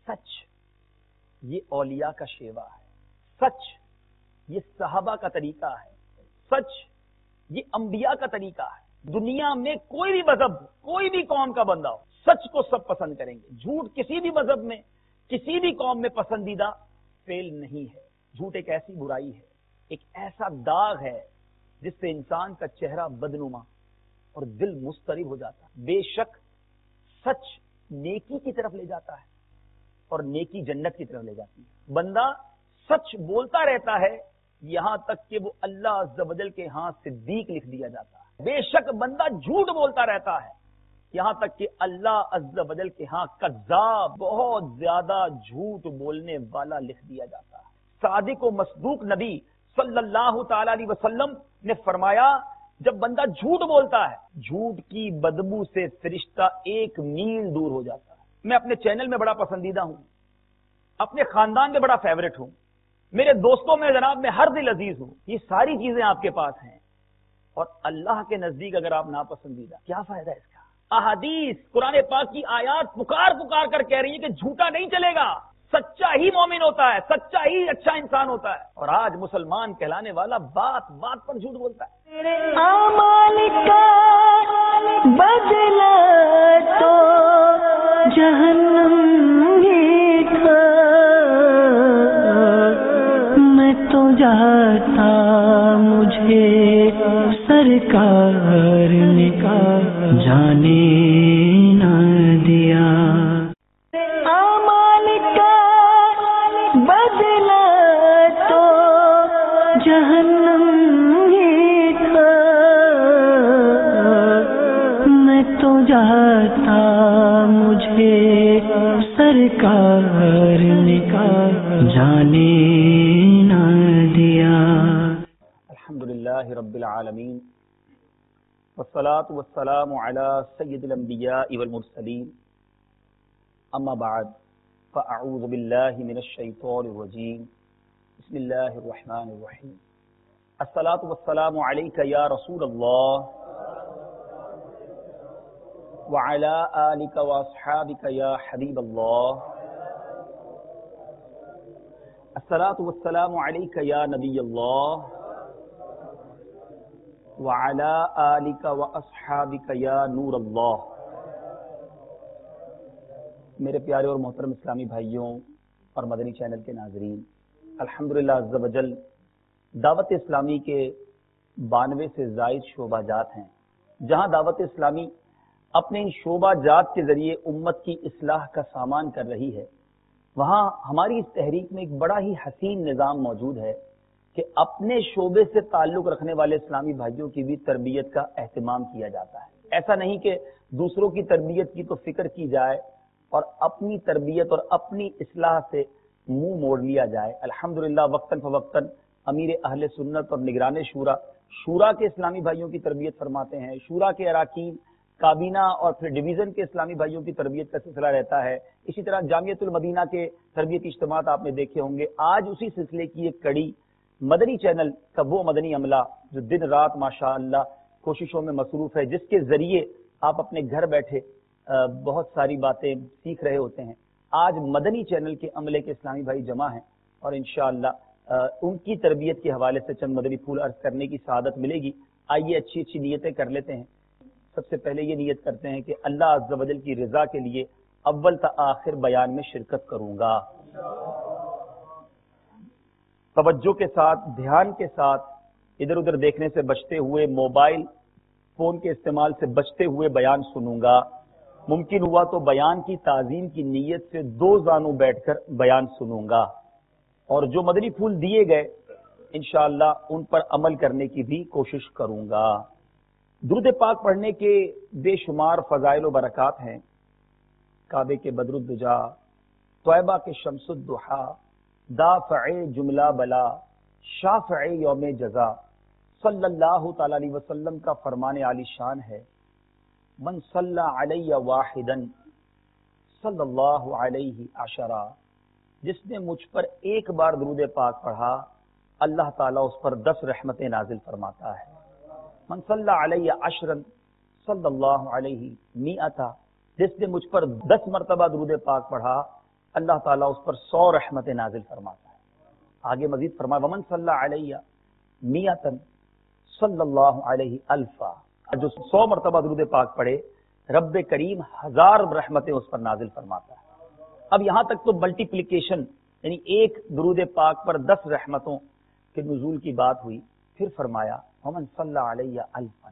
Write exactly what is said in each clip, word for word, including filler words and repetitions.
سچ یہ اولیاء کا شیوا ہے، سچ یہ صحابہ کا طریقہ ہے، سچ یہ انبیاء کا طریقہ ہے۔ دنیا میں کوئی بھی مذہب، کوئی بھی قوم کا بندہ ہو، سچ کو سب پسند کریں گے۔ جھوٹ کسی بھی مذہب میں، کسی بھی قوم میں پسندیدہ فعل نہیں ہے۔ جھوٹ ایک ایسی برائی ہے، ایک ایسا داغ ہے جس سے انسان کا چہرہ بدنما اور دل مضطرب ہو جاتا ہے۔ بے شک سچ نیکی کی طرف لے جاتا ہے اور نیکی جنت کی طرف لے جاتی ہے۔ بندہ سچ بولتا رہتا ہے یہاں تک کہ وہ اللہ عز و جل کے ہاں صدیق لکھ دیا جاتا ہے۔ بے شک بندہ جھوٹ بولتا رہتا ہے یہاں تک کہ اللہ عز و جل کے ہاں کذاب، بہت زیادہ جھوٹ بولنے والا لکھ دیا جاتا ہے۔ صادق و مصدوق نبی صلی اللہ تعالی علیہ وسلم نے فرمایا جب بندہ جھوٹ بولتا ہے، جھوٹ کی بدبو سے فرشتہ ایک میل دور ہو جاتا ہے۔ میں اپنے چینل میں بڑا پسندیدہ ہوں، اپنے خاندان میں بڑا فیورٹ ہوں، میرے دوستوں میں جناب میں ہر دل عزیز ہوں، یہ ساری چیزیں آپ کے پاس ہیں، اور اللہ کے نزدیک اگر آپ ناپسندیدہ، کیا فائدہ ہے اس کا؟ احادیث قرآن پاک کی آیات پکار پکار کر کہہ رہی ہیں کہ جھوٹا نہیں چلے گا، سچا ہی مومن ہوتا ہے، سچا ہی اچھا انسان ہوتا ہے۔ اور آج مسلمان کہلانے والا بات بات پر جھوٹ بولتا ہے۔ اعمال کا بدلہ تو جہنم ہی تھا، میں تو جاتا مجھے سرکار نے جانے نہ دیا۔ اعمال کا بدلہ تو جہنم ہی تھا، میں تو جاتا مجھے سرکار نے جانے نہ دیا۔ الحمدللہ رب العالمین، والصلاة والسلام علی سید الانبیاء والمرسلین، اما بعد فاعوذ باللہ من الشیطان الرجیم، بسم اللہ الرحمن الرحیم۔ الصلاة والسلام علیک یا رسول اللہ وعلی آلک واصحابک یا حبیب اللہ۔ الصلاة والسلام علیک یا نبی اللہ وعلی آلک واصحابک یا نور اللہ۔ میرے پیارے اور محترم اسلامی بھائیوں اور مدنی چینل کے ناظرین، الحمدللہ عز و جل دعوت اسلامی کے بانوے سے زائد شعبہ جات ہیں، جہاں دعوت اسلامی اپنے ان شعبہ جات کے ذریعے امت کی اصلاح کا سامان کر رہی ہے، وہاں ہماری اس تحریک میں ایک بڑا ہی حسین نظام موجود ہے کہ اپنے شعبے سے تعلق رکھنے والے اسلامی بھائیوں کی بھی تربیت کا اہتمام کیا جاتا ہے۔ ایسا نہیں کہ دوسروں کی تربیت کی تو فکر کی جائے اور اپنی تربیت اور اپنی اصلاح سے منہ موڑ لیا جائے۔ الحمدللہ وقتاً فوقتاً امیر اہل سنت اور نگران شورا شورا کے اسلامی بھائیوں کی تربیت فرماتے ہیں، شورا کے اراکین، کابینہ اور پھر ڈویژن کے اسلامی بھائیوں کی تربیت کا سلسلہ رہتا ہے۔ اسی طرح جامعۃ المدینہ کے تربیتی اجتماعات آپ نے دیکھے ہوں گے۔ آج اسی سلسلے کی ایک کڑی مدنی چینل کا وہ مدنی عملہ جو دن رات ماشاءاللہ کوششوں میں مصروف ہے، جس کے ذریعے آپ اپنے گھر بیٹھے بہت ساری باتیں سیکھ رہے ہوتے ہیں۔ آج مدنی چینل کے عملے کے اسلامی بھائی جمع ہیں اور انشاءاللہ ان کی تربیت کے حوالے سے چند مدنی پھول عرض کرنے کی سعادت ملے گی۔ آئیے اچھی اچھی نیتیں کر لیتے ہیں۔ سب سے پہلے یہ نیت کرتے ہیں کہ اللہ عز و جل کی رضا کے لیے اول تا آخر بیان میں شرکت کروں گا۔ توجہ کے ساتھ، دھیان کے ساتھ، ادھر ادھر دیکھنے سے بچتے ہوئے، موبائل فون کے استعمال سے بچتے ہوئے بیان سنوں گا۔ ممکن ہوا تو بیان کی تعظیم کی نیت سے دو زانوں بیٹھ کر بیان سنوں گا، اور جو مدنی پھول دیے گئے انشاءاللہ ان پر عمل کرنے کی بھی کوشش کروں گا۔ درود پاک پڑھنے کے بے شمار فضائل و برکات ہیں۔ کعبے کے بدر الدجا، طیبہ کے شمس الضحا، دافع جملہ بلا، شافع یوم جزا، صلی اللہ تعالی علیہ وسلم کا فرمان عالی شان ہے، من صلی علی واحدا صلی اللہ علیہ عشرہ، جس نے مجھ پر ایک بار درود پاک پڑھا اللہ تعالیٰ اس پر دس رحمتیں نازل فرماتا ہے۔ من صلی علی عشرا صلی اللہ علیہ مئتا، جس نے مجھ پر دس مرتبہ درود پاک پڑھا اللہ تعالیٰ اس پر سو رحمت نازل فرماتا ہے. آگے مزید فرمایا ومن صلی علیہ میتن صلی اللہ علیہ الفا، جو سو مرتبہ درود پاک پڑھے رب کریم ہزار رحمتیں اس پر نازل فرماتا ہے. اب یہاں تک تو ملٹیپلیکیشن یعنی ایک درود پاک پر دس رحمتوں کے نزول کی بات ہوئی. پھر فرمایا ومن صلی علیہ الفا،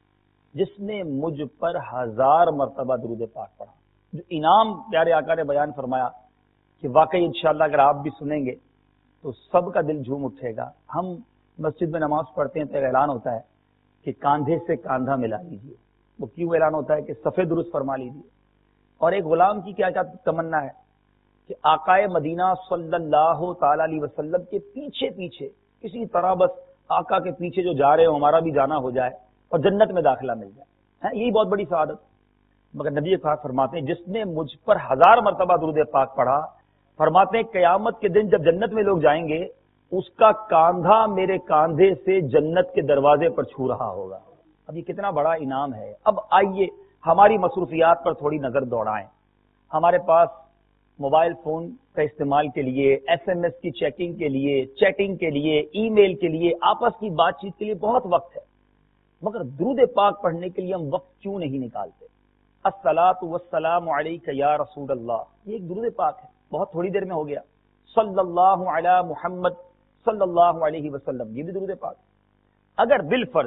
جس نے مجھ پر ہزار مرتبہ درود پاک پڑھا. جو انعام پیارے آقا نے بیان فرمایا کہ واقعی انشاءاللہ اگر آپ بھی سنیں گے تو سب کا دل جھوم اٹھے گا. ہم مسجد میں نماز پڑھتے ہیں تو ایک اعلان ہوتا ہے کہ کاندھے سے کاندھا ملا لیجیے. وہ کیوں اعلان ہوتا ہے کہ صفے درست فرما لیجیے. اور ایک غلام کی کیا کیا تمنا ہے کہ آقائے مدینہ صلی اللہ تعالی علیہ وسلم کے پیچھے پیچھے کسی طرح بس آقا کے پیچھے جو جا رہے ہو ہمارا بھی جانا ہو جائے اور جنت میں داخلہ مل جائے. یہی بہت بڑی سعادت. مگر نبی پاک فرماتے ہیں جس نے مجھ پر ہزار مرتبہ درود پاک پڑھا، فرماتے ہیں قیامت کے دن جب جنت میں لوگ جائیں گے اس کا کاندھا میرے کاندھے سے جنت کے دروازے پر چھو رہا ہوگا. اب یہ کتنا بڑا انعام ہے. اب آئیے ہماری مصروفیات پر تھوڑی نظر دوڑائیں. ہمارے پاس موبائل فون کا استعمال کے لیے، ایس ایم ایس کی چیکنگ کے لیے، چیٹنگ کے لیے، ای میل کے لیے، آپس کی بات چیت کے لیے بہت وقت ہے. مگر درود پاک پڑھنے کے لیے ہم وقت کیوں نہیں نکالتے؟ الصلاۃ والسلام علیک یا رسول اللہ، یہ ایک درود پاک ہے. بہت تھوڑی دیر میں ہو گیا. صلی اللہ علی محمد صلی اللہ علیہ وسلم، یہ بھی درود پاک. اگر بالفرض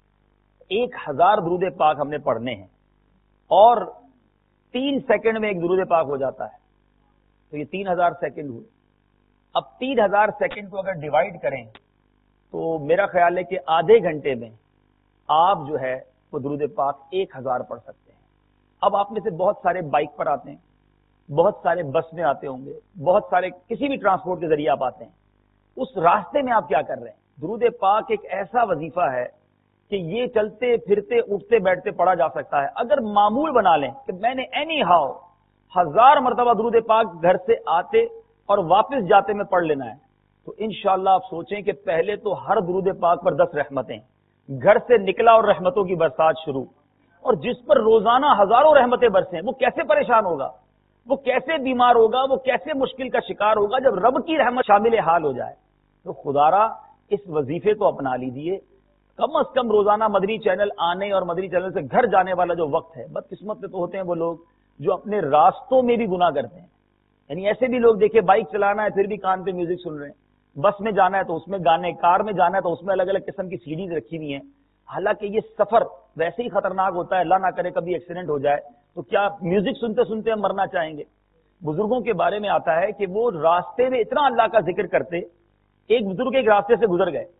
ایک ہزار درود پاک ہم نے پڑھنے ہیں اور تین سیکنڈ میں ایک درود پاک ہو جاتا ہے تو یہ تین ہزار سیکنڈ ہوئے. اب تین ہزار سیکنڈ کو اگر ڈیوائڈ کریں تو میرا خیال ہے کہ آدھے گھنٹے میں آپ جو ہے وہ درود پاک ایک ہزار پڑھ سکتے ہیں. اب آپ میں سے بہت سارے بائک پر آتے ہیں، بہت سارے بس میں آتے ہوں گے، بہت سارے کسی بھی ٹرانسپورٹ کے ذریعے آپ آتے ہیں. اس راستے میں آپ کیا کر رہے ہیں؟ درود پاک ایک ایسا وظیفہ ہے کہ یہ چلتے پھرتے اٹھتے بیٹھتے پڑھا جا سکتا ہے. اگر معمول بنا لیں کہ میں نے اینی ہاؤ ہزار مرتبہ درود پاک گھر سے آتے اور واپس جاتے میں پڑھ لینا ہے تو انشاءاللہ آپ سوچیں کہ پہلے تو ہر درود پاک پر دس رحمتیں، گھر سے نکلا اور رحمتوں کی برسات شروع. اور جس پر روزانہ ہزاروں رحمتیں برسیں وہ کیسے پریشان ہوگا، وہ کیسے بیمار ہوگا، وہ کیسے مشکل کا شکار ہوگا جب رب کی رحمت شامل حال ہو جائے. تو خدارا اس وظیفے کو اپنا لیجیے. کم از کم روزانہ مدنی چینل آنے اور مدنی چینل سے گھر جانے والا جو وقت ہے، بدقسمت میں تو ہوتے ہیں وہ لوگ جو اپنے راستوں میں بھی گناہ کرتے ہیں. یعنی ایسے بھی لوگ دیکھیں بائک چلانا ہے پھر بھی کان پہ میوزک سن رہے ہیں، بس میں جانا ہے تو اس میں گانے، کار میں جانا ہے تو اس میں الگ الگ قسم کی سیڈیز رکھی ہوئی ہیں. حالانکہ یہ سفر ویسے ہی خطرناک ہوتا ہے، اللہ نہ کرے کبھی ایکسیڈنٹ ہو جائے تو کیا میوزک سنتے سنتے ہم مرنا چاہیں گے؟ بزرگوں کے بارے میں آتا ہے کہ وہ راستے میں اتنا اللہ کا ذکر کرتے. ایک بزرگ ایک راستے سے گزر گئے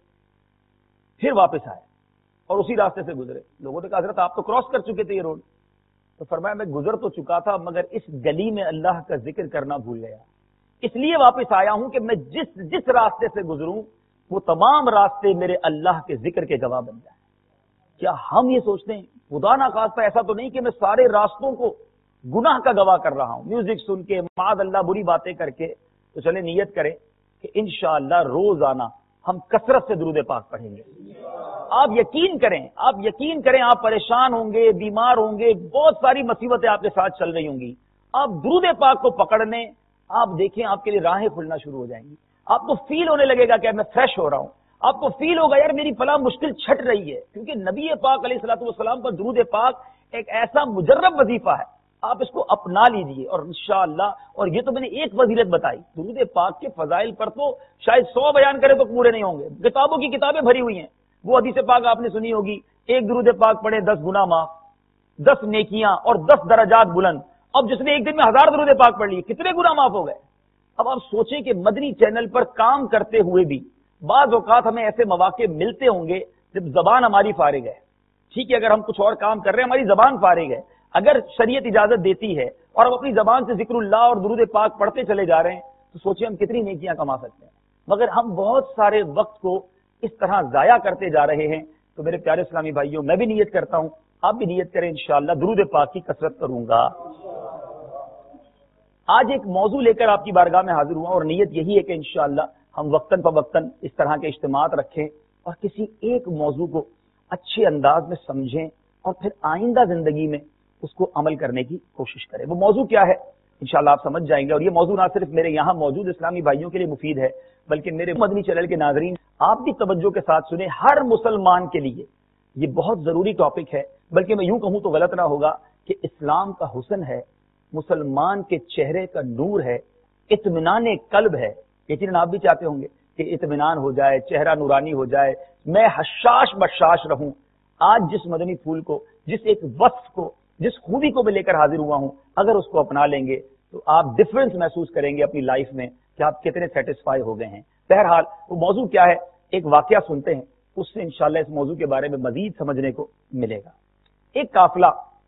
پھر واپس آئے اور اسی راستے سے گزرے. لوگوں نے کہا حضرت آپ تو کراس کر چکے تھے یہ روڈ. تو فرمایا میں گزر تو چکا تھا مگر اس گلی میں اللہ کا ذکر کرنا بھول گیا، اس لیے واپس آیا ہوں کہ میں جس جس راستے سے گزروں وہ تمام راستے میرے اللہ کے ذکر کے گواہ بن جائیں. کیا ہم یہ سوچتے ہیں؟ خدا نہ خواستہ ایسا تو نہیں کہ میں سارے راستوں کو گناہ کا گواہ کر رہا ہوں، میوزک سن کے، معاذ اللہ بری باتیں کر کے. تو چلے نیت کریں کہ انشاءاللہ روزانہ ہم کثرت سے درود پاک پڑھیں گے. آپ یقین کریں، آپ یقین کریں آپ پریشان ہوں گے، بیمار ہوں گے، بہت ساری مصیبتیں آپ کے ساتھ چل رہی ہوں گی. آپ درود پاک کو پکڑنے، آپ دیکھیں آپ کے لیے راہیں کھلنا شروع ہو جائیں گی. آپ کو فیل ہونے لگے گا کہ میں فریش ہو رہا ہوں. آپ کو فیل ہوگا یار میری فلاں مشکل چھٹ رہی ہے. کیونکہ نبی پاک علیہ الصلوۃ والسلام پر درود پاک ایک ایسا مجرب وظیفہ ہے. آپ اس کو اپنا لیجئے اور انشاءاللہ. اور یہ تو میں نے ایک فضیلت بتائی، درود پاک کے فضائل پر تو شاید سو بیان کرے تو پورے نہیں ہوں گے. کتابوں کی کتابیں بھری ہوئی ہیں. وہ حدیث پاک آپ نے سنی ہوگی، ایک درود پاک پڑھے دس گناہ معاف، دس نیکیاں اور دس درجات بلند. اب جس نے ایک دن میں ہزار درود پاک پڑھ لیے کتنے گناہ معاف ہو گئے. اب آپ سوچیں کہ مدنی چینل پر کام کرتے ہوئے بھی بعض اوقات ہمیں ایسے مواقع ملتے ہوں گے جب زبان ہماری فارغ ہے. ٹھیک ہے، اگر ہم کچھ اور کام کر رہے ہیں ہماری زبان فارغ ہے، اگر شریعت اجازت دیتی ہے اور ہم اپنی زبان سے ذکر اللہ اور درود پاک پڑھتے چلے جا رہے ہیں تو سوچیں ہم کتنی نیکیاں کما سکتے ہیں. مگر ہم بہت سارے وقت کو اس طرح ضائع کرتے جا رہے ہیں. تو میرے پیارے اسلامی بھائیوں، میں بھی نیت کرتا ہوں، آپ بھی نیت کریں، انشاءاللہ درود پاک کی کثرت کروں گا. آج ایک موضوع لے کر آپ کی بارگاہ میں حاضر ہوا اور نیت یہی ہے کہ انشاءاللہ ہم وقتاً فوقتاً اس طرح کے اجتماعات رکھیں اور کسی ایک موضوع کو اچھے انداز میں سمجھیں اور پھر آئندہ زندگی میں اس کو عمل کرنے کی کوشش کریں. وہ موضوع کیا ہے؟ انشاءاللہ آپ سمجھ جائیں گے. اور یہ موضوع نہ صرف میرے یہاں موجود اسلامی بھائیوں کے لیے مفید ہے بلکہ میرے مدنی چینل کے ناظرین آپ بھی توجہ کے ساتھ سنیں. ہر مسلمان کے لیے یہ بہت ضروری ٹاپک ہے. بلکہ میں یوں کہوں تو غلط نہ ہوگا کہ اسلام کا حسن ہے, مسلمان کے چہرے کا نور ہے, اطمینان قلب ہے. یقیناً آپ بھی چاہتے ہوں گے کہ اطمینان ہو جائے, چہرہ نورانی ہو جائے, میں حشاش بشاش رہوں. آج جس مدنی پھول کو, جس ایک وصف کو, جس خوبی کو میں لے کر حاضر ہوا ہوں, اگر اس کو اپنا لیں گے تو آپ ڈفرنس محسوس کریں گے اپنی لائف میں کہ آپ کتنے سیٹسفائی ہو گئے ہیں. بہرحال وہ موضوع کیا ہے, ایک واقعہ سنتے ہیں, اس سے انشاءاللہ اس موضوع کے بارے میں مزید سمجھنے کو ملے گا. ایک قافلہ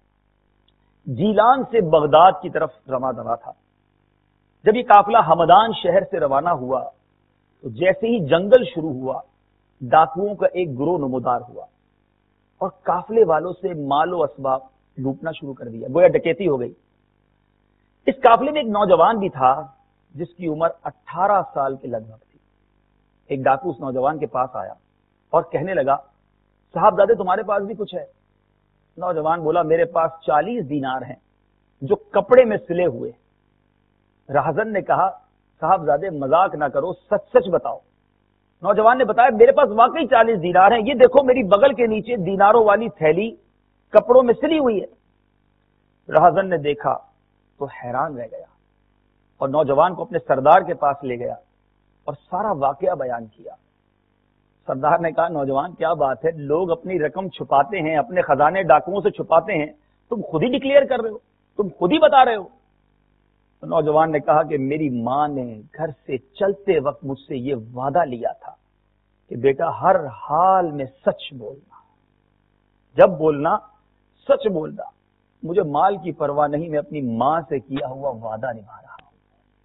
جیلان سے بغداد کی طرف رواں دوا تھا. جب یہ قافلہ ہمدان شہر سے روانہ ہوا تو جیسے ہی جنگل شروع ہوا, ڈاکوؤں کا ایک گروہ نمودار ہوا اور قافلے والوں سے مال و اسباب لوٹنا شروع کر دیا. گویا ڈکیتی ہو گئی. اس قافلے میں ایک نوجوان بھی تھا جس کی عمر اٹھارہ سال کے لگ بھگ تھی. ایک ڈاکو اس نوجوان کے پاس آیا اور کہنے لگا, صاحبزادے تمہارے پاس بھی کچھ ہے؟ نوجوان بولا, میرے پاس چالیس دینار ہیں جو کپڑے میں سلے ہوئے. راہزن نے کہا, صاحبزادے مذاق نہ کرو, سچ سچ بتاؤ. نوجوان نے بتایا, میرے پاس واقعی چالیس دینار ہیں, یہ دیکھو میری بغل کے نیچے دیناروں والی تھیلی کپڑوں میں سلی ہوئی ہے. راہزن نے دیکھا تو حیران رہ گیا اور نوجوان کو اپنے سردار کے پاس لے گیا اور سارا واقعہ بیان کیا. سردار نے کہا, نوجوان کیا بات ہے, لوگ اپنی رقم چھپاتے ہیں, اپنے خزانے ڈاکوؤں سے چھپاتے ہیں, تم خود ہی ڈکلیئر کر رہے ہو, تم خود ہی بتا رہے ہو. تو نوجوان نے کہا کہ میری ماں نے گھر سے چلتے وقت مجھ سے یہ وعدہ لیا تھا کہ بیٹا ہر حال میں سچ بولنا, جب بولنا سچ بولنا. مجھے مال کی پرواہ نہیں, میں اپنی ماں سے کیا ہوا وعدہ نبھا رہا ہوں.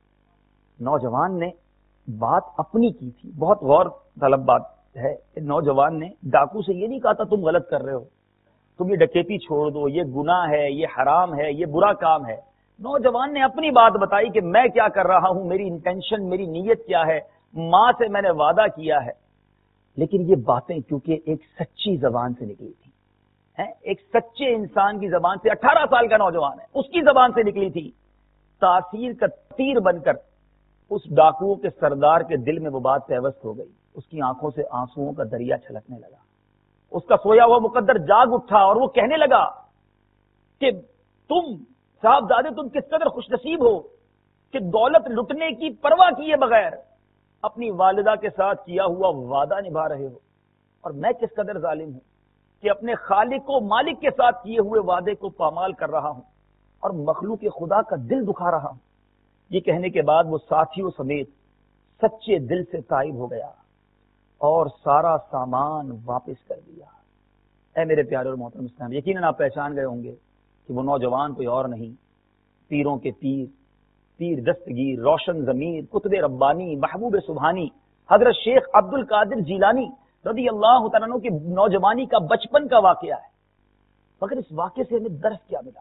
نوجوان نے بات اپنی کی تھی, بہت غور طلب بات ہے. نوجوان نے ڈاکو سے یہ نہیں کہا تھا تم غلط کر رہے ہو, تم یہ ڈکیتی چھوڑ دو, یہ گناہ ہے, یہ حرام ہے, یہ برا کام ہے. نوجوان نے اپنی بات بتائی کہ میں کیا کر رہا ہوں, میری انٹینشن, میری نیت کیا ہے, ماں سے میں نے وعدہ کیا ہے. لیکن یہ باتیں کیونکہ ایک سچی زبان سے نکلی تھی, ایک سچے انسان کی زبان سے, اٹھارہ سال کا نوجوان ہے, اس کی زبان سے نکلی تھی, تاثیر کا تیر بن کر اس ڈاکوؤں کے سردار کے دل میں وہ بات پیوست ہو گئی. اس کی آنکھوں سے آنسوؤں کا دریا چھلکنے لگا. اس کا سویا ہوا مقدر جاگ اٹھا اور وہ کہنے لگا کہ تم صاحبزادے تم کس قدر خوش نصیب ہو کہ دولت لٹنے کی پرواہ کیے بغیر اپنی والدہ کے ساتھ کیا ہوا وعدہ نبھا رہے ہو, اور میں کس قدر ظالم ہوں کہ اپنے خالق و مالک کے ساتھ کیے ہوئے وعدے کو پامال کر رہا ہوں اور مخلوق خدا کا دل دکھا رہا ہوں. یہ کہنے کے بعد وہ ساتھیوں سمیت سچے دل سے تائب ہو گیا اور سارا سامان واپس کر دیا. اے میرے پیارے اور محترم اسلام, یقیناً آپ پہچان گئے ہوں گے کہ وہ نوجوان کوئی اور نہیں, پیروں کے پیر, پیر دستگیر, روشن ضمیر, قطب ربانی, محبوب سبحانی, حضرت شیخ عبد القادر جیلانی رضی اللہ تعالیٰ عنہ کی نوجوانی کا, بچپن کا واقعہ ہے. مگر اس واقعے سے ہمیں درس کیا ملا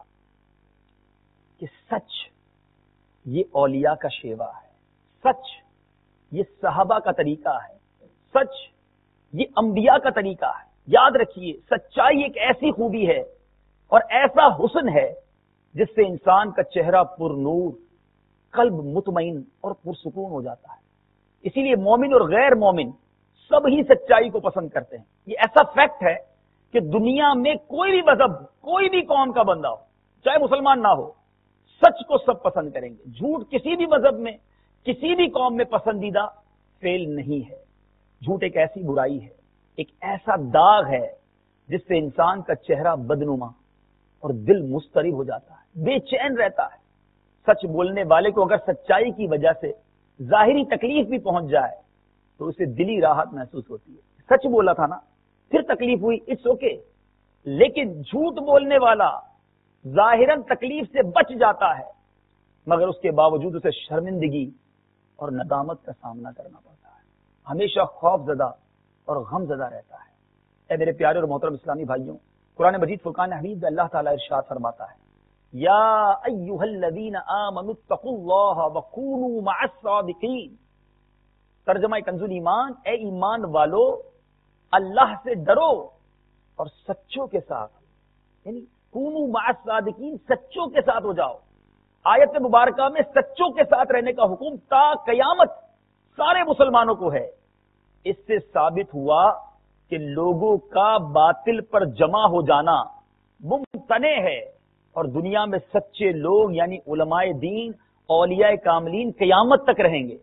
کہ سچ یہ اولیاء کا شیوا ہے, سچ یہ صحابہ کا طریقہ ہے, سچ یہ انبیاء کا طریقہ ہے. یاد رکھیے, سچائی ایک ایسی خوبی ہے اور ایسا حسن ہے جس سے انسان کا چہرہ پر نور, قلب مطمئن اور پرسکون ہو جاتا ہے. اسی لیے مومن اور غیر مومن سب ہی سچائی کو پسند کرتے ہیں. یہ ایسا فیکٹ ہے کہ دنیا میں کوئی بھی مذہب, کوئی بھی قوم کا بندہ ہو, چاہے مسلمان نہ ہو, سچ کو سب پسند کریں گے. جھوٹ کسی بھی مذہب میں, کسی بھی قوم میں پسندیدہ فعل نہیں ہے. جھوٹ ایک ایسی برائی ہے, ایک ایسا داغ ہے جس سے انسان کا چہرہ بدنما اور دل مضطرب ہو جاتا ہے, بے چین رہتا ہے. سچ بولنے والے کو اگر سچائی کی وجہ سے ظاہری تکلیف بھی پہنچ جائے تو اسے دلی راحت محسوس ہوتی ہے. سچ بولا تھا نا, پھر تکلیف ہوئی, اٹس اوکے. لیکن جھوٹ بولنے والا ظاہراً تکلیف سے بچ جاتا ہے مگر اس کے باوجود اسے شرمندگی اور ندامت کا سامنا کرنا پڑتا ہے, ہمیشہ خوف زدہ اور غم زدہ رہتا ہے. اے میرے پیارے اور محترم اسلامی بھائیوں, قرآن مجید فرقان حمید میں اللہ تعالیٰ ارشاد فرماتا ہے, یا ایھا الذین آمنوا اتقوا اللہ وکونوا مع الصادقین. ترجمہ کنز ایمان, اے ایمان والو اللہ سے ڈرو اور سچوں کے ساتھ, یعنی کونوا مع الصادقین, سچوں کے ساتھ ہو جاؤ. آیت مبارکہ میں سچوں کے ساتھ رہنے کا حکم تا قیامت سارے مسلمانوں کو ہے۔ اس سے ثابت ہوا کہ لوگوں کا باطل پر جمع ہو جانا ممتنع ہے، اور دنیا میں سچے لوگ یعنی علماء دین، اولیاء کاملین قیامت تک رہیں گے۔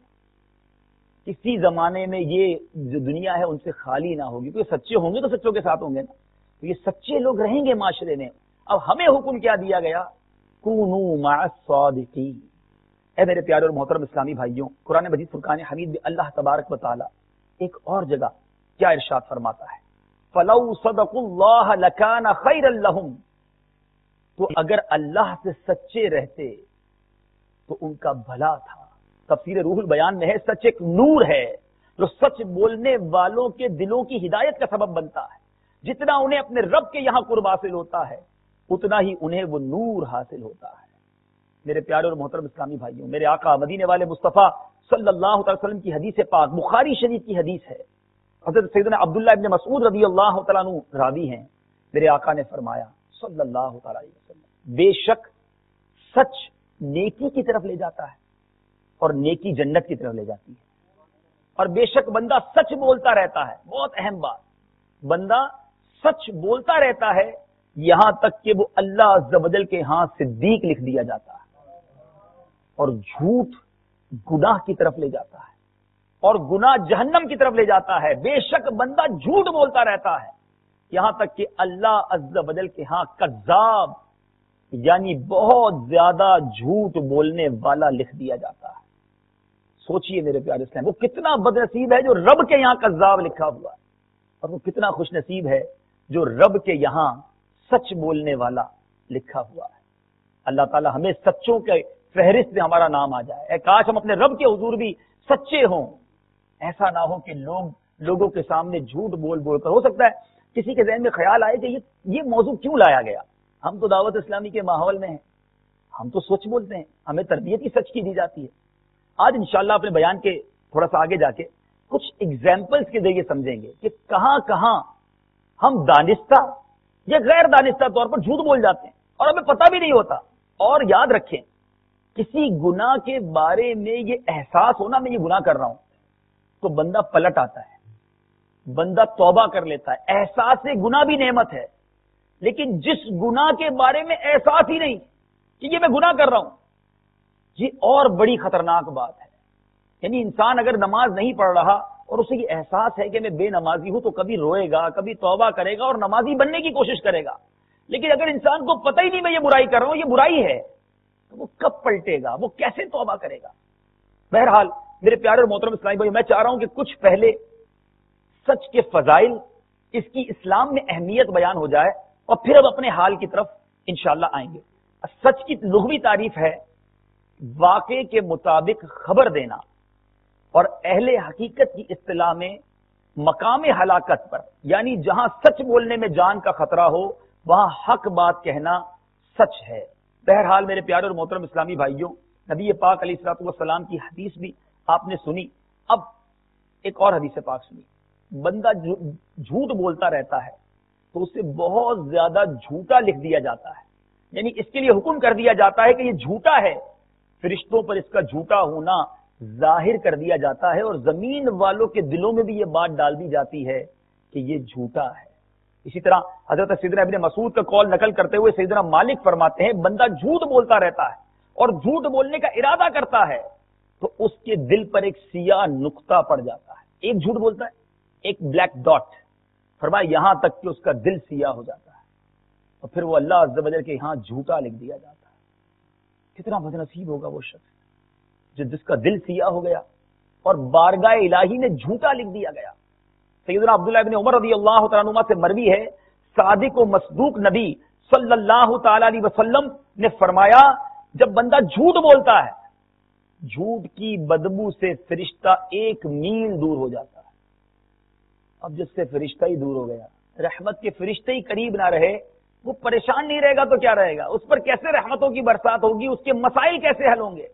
کسی زمانے میں یہ جو دنیا ہے ان سے خالی نہ ہوگی، کیونکہ سچے ہوں گے تو سچوں کے ساتھ ہوں گے نا، تو یہ سچے لوگ رہیں گے معاشرے میں۔ اب ہمیں حکم کیا دیا گیا؟ کونوا مع الصادقین۔ اے میرے پیارے اور محترم اسلامی بھائیوں، قرآن مجید فرقان حمید میں اللہ تبارک و تعالی ایک اور جگہ کیا ارشاد فرماتا ہے؟ فَلَوْ صَدَقُوا اللَّهَ لَكَانَ خَيْرًا لَهُمْ، تو اگر اللہ سے سچے رہتے تو ان کا بھلا تھا۔ تفسیر روح البیان میں ہے سچ ایک نور ہے جو سچ بولنے والوں کے دلوں کی ہدایت کا سبب بنتا ہے۔ جتنا انہیں اپنے رب کے یہاں قرب حاصل ہوتا ہے اتنا ہی انہیں وہ نور حاصل ہوتا ہے۔ میرے پیارے اور محترم اسلامی بھائیوں، میرے آقا مدینے والے مصطفیٰ صلی اللہ تعالی وسلم کی حدیث پاک بخاری شریف کی حدیث ہے، حضرت سیدنا عبداللہ ابن مسعود رضی اللہ تعالیٰ عنہ راوی ہیں، میرے آقا نے فرمایا صلی اللہ تعالی علیہ وسلم، بے شک سچ نیکی کی طرف لے جاتا ہے اور نیکی جنت کی طرف لے جاتی ہے، اور بے شک بندہ سچ بولتا رہتا ہے۔ بہت اہم بات، بندہ سچ بولتا رہتا ہے یہاں تک کہ وہ اللہ عز و جل کے ہاں صدیق لکھ دیا جاتا ہے، اور جھوٹ گناہ کی طرف لے جاتا ہے، اور گناہ جہنم کی طرف لے جاتا ہے۔ بے شک بندہ جھوٹ بولتا رہتا ہے یہاں تک کہ اللہ عز و جل کے ہاں کذاب یعنی بہت زیادہ جھوٹ بولنے والا لکھ دیا جاتا ہے۔ سوچئے میرے پیارے اسلام، وہ کتنا بد نصیب ہے جو رب کے یہاں کذاب لکھا ہوا ہے، اور وہ کتنا خوش نصیب ہے جو رب کے یہاں سچ بولنے والا لکھا ہوا ہے۔ اللہ تعالی ہمیں سچوں کے فہرست میں ہمارا نام آ جائے۔ اے کاش ہم اپنے رب کے حضور بھی سچے ہوں، ایسا نہ ہو کہ لوگ لوگوں کے سامنے جھوٹ بول بول کر، ہو سکتا ہے کسی کے ذہن میں خیال آئے کہ یہ یہ موضوع کیوں لایا گیا، ہم تو دعوت اسلامی کے ماحول میں ہیں، ہم تو سچ بولتے ہیں، ہمیں تربیت ہی سچ کی دی جاتی ہے۔ آج انشاءاللہ اپنے بیان کے تھوڑا سا آگے جا کے کچھ ایگزامپلس کے ذریعے سمجھیں گے کہ کہاں کہاں ہم دانستہ یا غیر دانستہ طور پر جھوٹ بول جاتے ہیں اور ہمیں پتہ بھی نہیں ہوتا۔ اور یاد رکھیں، کسی گناہ کے بارے میں یہ احساس ہونا میں یہ گناہ کر رہا ہوں تو بندہ پلٹ آتا ہے، بندہ توبہ کر لیتا ہے۔ احساس گناہ بھی نعمت ہے، لیکن جس گناہ کے بارے میں احساس ہی نہیں کہ یہ میں گناہ کر رہا ہوں، یہ اور بڑی خطرناک بات ہے۔ یعنی انسان اگر نماز نہیں پڑھ رہا اور اسے یہ احساس ہے کہ میں بے نمازی ہوں تو کبھی روئے گا، کبھی توبہ کرے گا اور نمازی بننے کی کوشش کرے گا، لیکن اگر انسان کو پتہ ہی نہیں میں یہ برائی کر رہا ہوں، یہ برائی ہے، تو وہ کب پلٹے گا، وہ کیسے توبہ کرے گا؟ بہرحال میرے پیارے اور محترم اسلامی بھائی، میں چاہ رہا ہوں کہ کچھ پہلے سچ کے فضائل، اس کی اسلام میں اہمیت بیان ہو جائے، اور پھر اب اپنے حال کی طرف انشاءاللہ آئیں گے۔ سچ کی لغوی تعریف ہے واقعے کے مطابق خبر دینا، اور اہل حقیقت کی اصطلاح میں مقام ہلاکت پر، یعنی جہاں سچ بولنے میں جان کا خطرہ ہو وہاں حق بات کہنا سچ ہے۔ بہرحال میرے پیارے اور محترم اسلامی بھائیوں، نبی پاک علیہ الصلوۃ والسلام کی حدیث بھی آپ نے سنی، اب ایک اور حدیث پاک سنی۔ بندہ جھوٹ بولتا رہتا ہے تو اسے بہت زیادہ جھوٹا لکھ دیا جاتا ہے، یعنی اس کے لیے حکم کر دیا جاتا ہے کہ یہ جھوٹا ہے، فرشتوں پر اس کا جھوٹا ہونا ظاہر کر دیا جاتا ہے، اور زمین والوں کے دلوں میں بھی یہ بات ڈال دی جاتی ہے کہ یہ جھوٹا ہے۔ اسی طرح حضرت سیدنا ابن مسعود کا قول نقل کرتے ہوئے سیدنا مالک فرماتے ہیں، بندہ جھوٹ بولتا رہتا ہے اور جھوٹ بولنے کا ارادہ کرتا ہے تو اس کے دل پر ایک سیاہ نقطہ پڑ جاتا ہے۔ ایک جھوٹ بولتا ہے، ایک بلیک ڈاٹ، فرمایا یہاں تک کہ اس کا دل سیاہ ہو جاتا ہے، اور پھر وہ اللہ عز و جل کے یہاں جھوٹا لکھ دیا جاتا ہے۔ کتنا بد نصیب ہوگا وہ شخص جو جس کا دل سیاہ ہو گیا اور بارگاہ الہی میں جھوٹا لکھ دیا گیا۔ سیدنا عبداللہ ابن عمر رضی اللہ تعالیٰ عنہ سے مروی ہے، صادق و مصدوق نبی صلی اللہ تعالی علیہ وسلم نے فرمایا، جب بندہ جھوٹ بولتا ہے، جھوٹ کی بدبو سے فرشتہ ایک میل دور ہو جاتا ہے۔ اب جس سے فرشتہ ہی دور ہو گیا، رحمت کے فرشتے ہی قریب نہ رہے، وہ پریشان نہیں رہے گا تو کیا رہے گا؟ اس پر کیسے رحمتوں کی برسات ہوگی، اس کے مسائل کیسے حل ہوں گے؟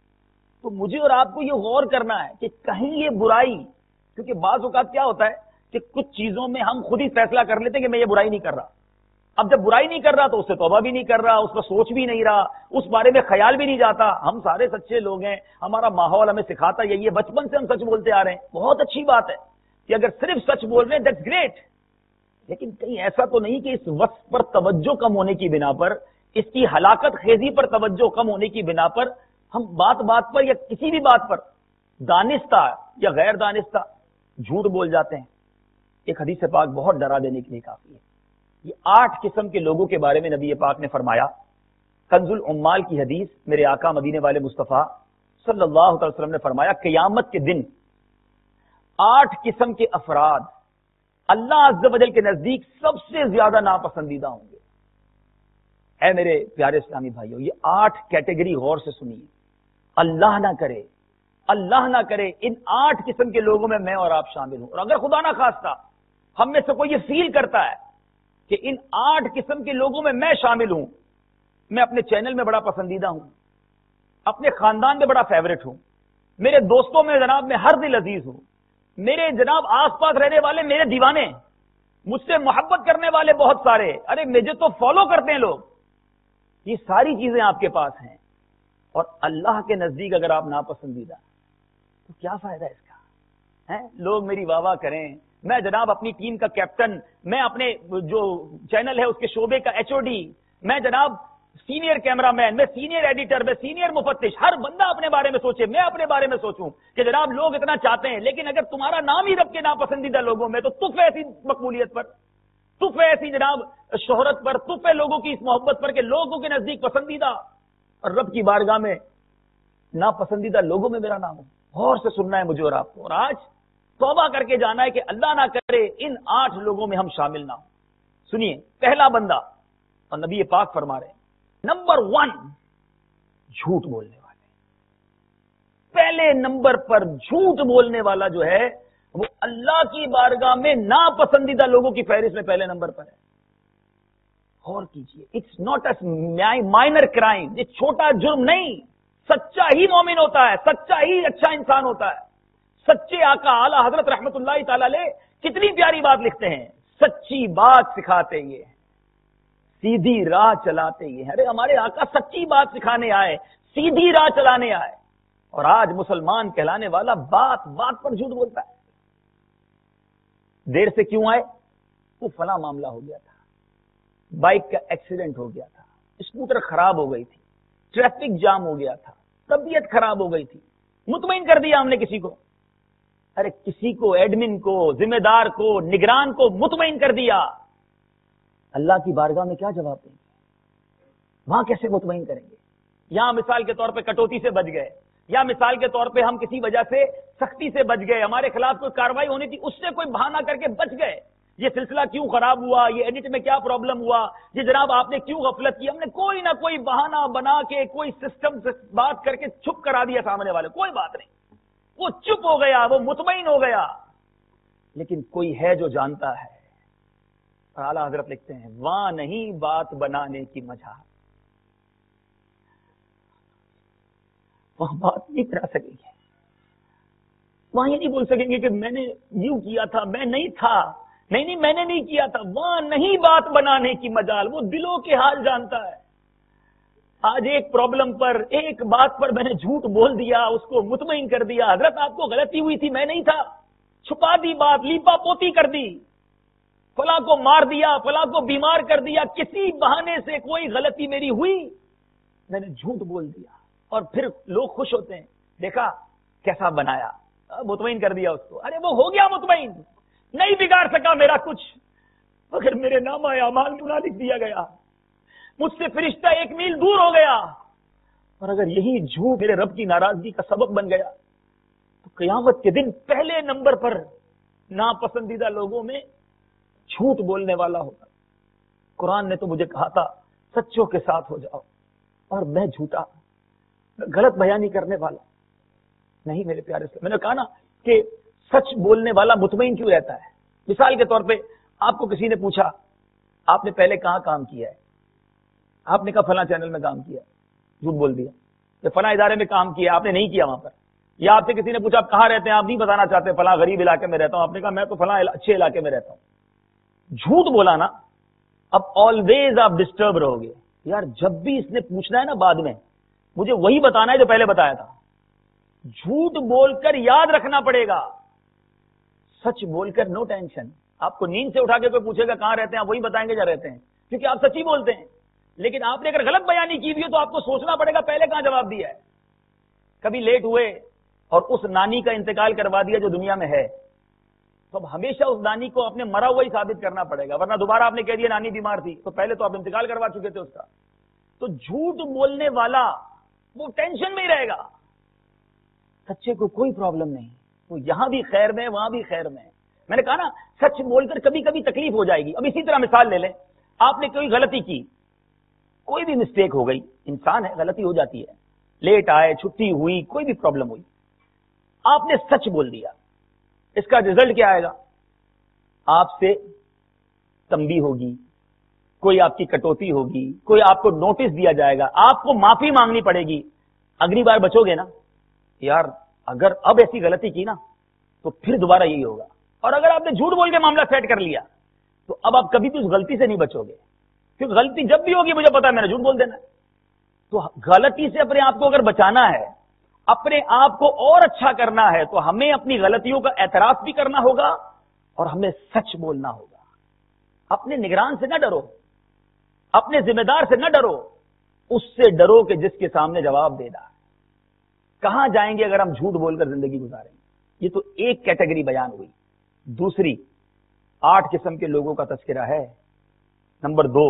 تو مجھے اور آپ کو یہ غور کرنا ہے کہ کہیں یہ برائی، کیونکہ بعض اوقات کیا ہوتا ہے کہ کچھ چیزوں میں ہم خود ہی فیصلہ کر لیتے ہیں کہ میں یہ برائی نہیں کر رہا، اب جب برائی نہیں کر رہا تو اس سے توبہ بھی نہیں کر رہا، اس پر سوچ بھی نہیں رہا، اس بارے میں خیال بھی نہیں جاتا. ہم سارے سچے لوگ ہیں، ہمارا ماحول ہمیں سکھاتا یہی ہے، بچپن سے ہم سچ بولتے آ رہے ہیں. بہت اچھی بات ہے کہ اگر صرف سچ بول رہے ہیں دیٹس گریٹ، لیکن کہیں ایسا تو نہیں کہ اس وصف پر توجہ کم ہونے کی بنا پر، اس کی ہلاکت خیزی پر توجہ کم ہونے کی بنا پر ہم بات بات پر یا کسی بھی بات پر دانستہ یا غیر دانستہ جھوٹ بول جاتے ہیں. ایک حدیث پاک بہت ڈرا دینے کے لیے کافی ہے. یہ آٹھ قسم کے لوگوں کے بارے میں نبی پاک نے فرمایا. کنز العمال کی حدیث، میرے آقا مدینے والے مصطفیٰ صلی اللہ علیہ وسلم نے فرمایا قیامت کے دن آٹھ قسم کے افراد اللہ عز و جل کے نزدیک سب سے زیادہ ناپسندیدہ ہوں گے. اے میرے پیارے اسلامی بھائیوں، یہ آٹھ کیٹیگری غور سے سنیے. اللہ نہ کرے اللہ نہ کرے ان آٹھ قسم کے لوگوں میں میں اور آپ شامل ہوں. اور اگر خدا نہ خواستہ ہم میں سے کوئی یہ فیل کرتا ہے کہ ان آٹھ قسم کے لوگوں میں میں شامل ہوں، میں اپنے چینل میں بڑا پسندیدہ ہوں، اپنے خاندان میں بڑا فیوریٹ ہوں، میرے دوستوں میں جناب میں ہر دل عزیز ہوں، میرے جناب آس پاس رہنے والے میرے دیوانے، مجھ سے محبت کرنے والے بہت سارے، ارے مجھے تو فالو کرتے ہیں لوگ، یہ ساری چیزیں آپ کے پاس ہیں، اور اللہ کے نزدیک اگر آپ ناپسندیدہ تو کیا فائدہ اس کا ہے؟ لوگ میری واہ واہ کریں، میں جناب اپنی ٹیم کا کیپٹن، میں اپنے جو چینل ہے اس کے شعبے کا ایچ او ڈی، میں جناب سینئر کیمرہ مین، میں سینئر ایڈیٹر، میں سینئر مفتش، ہر بندہ اپنے بارے میں سوچے، میں اپنے بارے میں سوچوں کہ جناب لوگ اتنا چاہتے ہیں، لیکن اگر تمہارا نام ہی رب کے ناپسندیدہ لوگوں میں تو تف ہے ایسی مقبولیت پر، تف ہے ایسی جناب شہرت پر، تف ہے لوگوں کی اس محبت پر کہ لوگوں کے نزدیک پسندیدہ اور رب کی بارگاہ میں ناپسندیدہ لوگوں میں میرا نام ہو. غور سے سننا ہے مجھے اور آپ کو، اور آج توبہ کر کے جانا ہے کہ اللہ نہ کرے ان آٹھ لوگوں میں ہم شامل نہ ہوں. سنیے، پہلا بندہ، اور نبی پاک فرما رہے ہیں نمبر ون، جھوٹ بولنے والے. پہلے نمبر پر جھوٹ بولنے والا جو ہے وہ اللہ کی بارگاہ میں ناپسندیدہ لوگوں کی فہرست میں پہلے نمبر پر ہے. غور کیجئے، it's not a minor crime, یہ چھوٹا جرم نہیں. سچا ہی مومن ہوتا ہے، سچا ہی اچھا انسان ہوتا ہے. سچے آقا اعلی حضرت رحمت اللہ تعالی علیہ کتنی پیاری بات لکھتے ہیں، سچی بات سکھاتے یہ ہیں، سیدھی راہ چلاتے یہ ہیں. ارے ہمارے آقا سچی بات سکھانے آئے، سیدھی راہ چلانے آئے، اور آج مسلمان کہلانے والا بات بات پر جھوٹ بولتا ہے. دیر سے کیوں آئے؟ وہ فلاں معاملہ ہو گیا تھا، بائک کا ایکسیڈنٹ ہو گیا تھا، اسکوٹر خراب ہو گئی تھی، ٹریفک جام ہو گیا تھا، طبیعت خراب ہو گئی تھی. مطمئن کر دیا ہم نے کسی کو. ارے کسی کو، ایڈمن کو، ذمہ دار کو، نگران کو مطمئن کر دیا. اللہ کی بارگاہ میں کیا جواب دیں گے؟ وہاں کیسے مطمئن کریں گے؟ یہاں مثال کے طور پہ کٹوتی سے بچ گئے، یا مثال کے طور پہ ہم کسی وجہ سے سختی سے بچ گئے، ہمارے خلاف کوئی کاروائی ہونی تھی اس سے کوئی بہانہ کر کے بچ گئے. یہ سلسلہ کیوں خراب ہوا، یہ ایڈٹ میں کیا پرابلم ہوا، یہ جناب آپ نے کیوں غفلت کی، ہم نے کوئی نہ کوئی بہانہ بنا کے، کوئی سسٹم سے بات کر کے چھپ کرا دیا سامنے والے. کوئی بات نہیں، وہ چپ ہو گیا، وہ مطمئن ہو گیا. لیکن کوئی ہے جو جانتا ہے. اعلیٰ حضرت لکھتے ہیں وہاں نہیں بات بنانے کی مجال، وہاں بات نہیں کرا سکیں گے، وہاں یہ نہیں بول سکیں گے کہ میں نے یوں کیا تھا، میں نہیں تھا، نہیں نہیں میں نے نہیں کیا تھا. وہاں نہیں بات بنانے کی مجال. وہ دلوں کے حال جانتا ہے. آج ایک پرابلم پر، ایک بات پر میں نے جھوٹ بول دیا، اس کو مطمئن کر دیا، حضرت آپ کو غلطی ہوئی تھی، میں نہیں تھا، چھپا دی بات، لیپا پوتی کر دی، فلاں کو مار دیا، فلاں کو بیمار کر دیا، کسی بہانے سے کوئی غلطی میری ہوئی، میں نے جھوٹ بول دیا، اور پھر لوگ خوش ہوتے ہیں، دیکھا کیسا بنایا، مطمئن کر دیا اس کو. ارے وہ ہو گیا مطمئن، نہیں بگاڑ سکا میرا کچھ، مگر میرے نامہ اعمال میں نہ لکھ دیا گیا، مجھ سے فرشتہ ایک میل دور ہو گیا. اور اگر یہی جھوٹ میرے رب کی ناراضگی کا سبب بن گیا تو قیامت کے دن پہلے نمبر پر ناپسندیدہ لوگوں میں جھوٹ بولنے والا ہوگا. قرآن نے تو مجھے کہا تھا سچوں کے ساتھ ہو جاؤ، اور میں جھوٹا، غلط بیانی کرنے والا نہیں. میرے پیارے سے میں نے کہا نا کہ سچ بولنے والا مطمئن کیوں رہتا ہے. مثال کے طور پہ آپ کو کسی نے پوچھا آپ نے پہلے کہاں کام کیا ہے، آپ نے کہا فلاں چینل میں کام کیا، جھوٹ بول دیا. یا فلاں ادارے میں کام کیا، آپ نے نہیں کیا وہاں پر. یا آپ سے کسی نے پوچھا آپ کہاں رہتے ہیں، آپ نہیں بتانا چاہتے، فلاں غریب علاقے میں رہتا ہوں، آپ نے کہا میں تو فلاں اچھے علاقے میں رہتا ہوں. جھوٹ بولا نا، اب آلویز آپ ڈسٹرب رہو گے، یار جب بھی اس نے پوچھنا ہے نا بعد میں مجھے وہی بتانا ہے جو پہلے بتایا تھا. جھوٹ بول کر یاد رکھنا پڑے گا، سچ بول کر نو ٹینشن. آپ کو نیند سے اٹھا کے کوئی پوچھے گا کہاں رہتے ہیں، آپ وہی بتائیں گے جہاں رہتے ہیں، کیونکہ آپ سچی بولتے ہیں. لیکن آپ نے اگر غلط بیانی کی بھی ہو تو آپ کو سوچنا پڑے گا پہلے کہاں جواب دیا ہے. کبھی لیٹ ہوئے اور اس نانی کا انتقال کروا دیا جو دنیا میں ہے، تو اب ہمیشہ اس نانی کو اپنے مرا ہوا ہی ثابت کرنا پڑے گا، ورنہ دوبارہ آپ نے کہہ دیا نانی بیمار تھی تو پہلے تو آپ انتقال کروا چکے تھے اس کا. تو جھوٹ بولنے والا وہ ٹینشن میں ہی رہے گا، سچے کو کوئی پرابلم نہیں، وہ یہاں بھی خیر میں وہاں بھی خیر میں. میں نے کہا نا سچ بول کر کبھی کبھی تکلیف ہو جائے گی. اب اسی طرح مثال لے لیں، آپ نے کوئی غلطی کی، کوئی بھی مسٹیک ہو گئی، انسان ہے غلطی ہو جاتی ہے، لیٹ آئے، چھٹی ہوئی، کوئی بھی پرابلم ہوئی، آپ نے سچ بول دیا، اس کا رزلٹ کیا آئے گا؟ آپ سے تنبیہ ہوگی، کوئی آپ کی کٹوتی ہوگی، کوئی آپ کو نوٹس دیا جائے گا، آپ کو معافی مانگنی پڑے گی. اگلی بار بچو گے نا، یار اگر اب ایسی غلطی کی نا تو پھر دوبارہ یہی ہوگا. اور اگر آپ نے جھوٹ بول کے معاملہ سیٹ کر لیا تو اب آپ کبھی بھی اس غلطی سے نہیں بچو گے، کیونکہ غلطی جب بھی ہوگی مجھے پتا ہے میں نے جھوٹ بول دینا. تو غلطی سے اپنے آپ کو اگر بچانا ہے، اپنے آپ کو اور اچھا کرنا ہے، تو ہمیں اپنی غلطیوں کا اعتراف بھی کرنا ہوگا اور ہمیں سچ بولنا ہوگا. اپنے نگران سے نہ ڈرو، اپنے ذمہ دار سے نہ ڈرو، اس سے ڈرو کہ جس کے سامنے جواب دینا ہے. کہاں جائیں گے اگر ہم جھوٹ بول کر زندگی گزاریں گے؟ یہ تو ایک کیٹیگری بیان ہوئی. دوسری، آٹھ قسم کے لوگوں کا تذکرہ ہے. نمبر دو،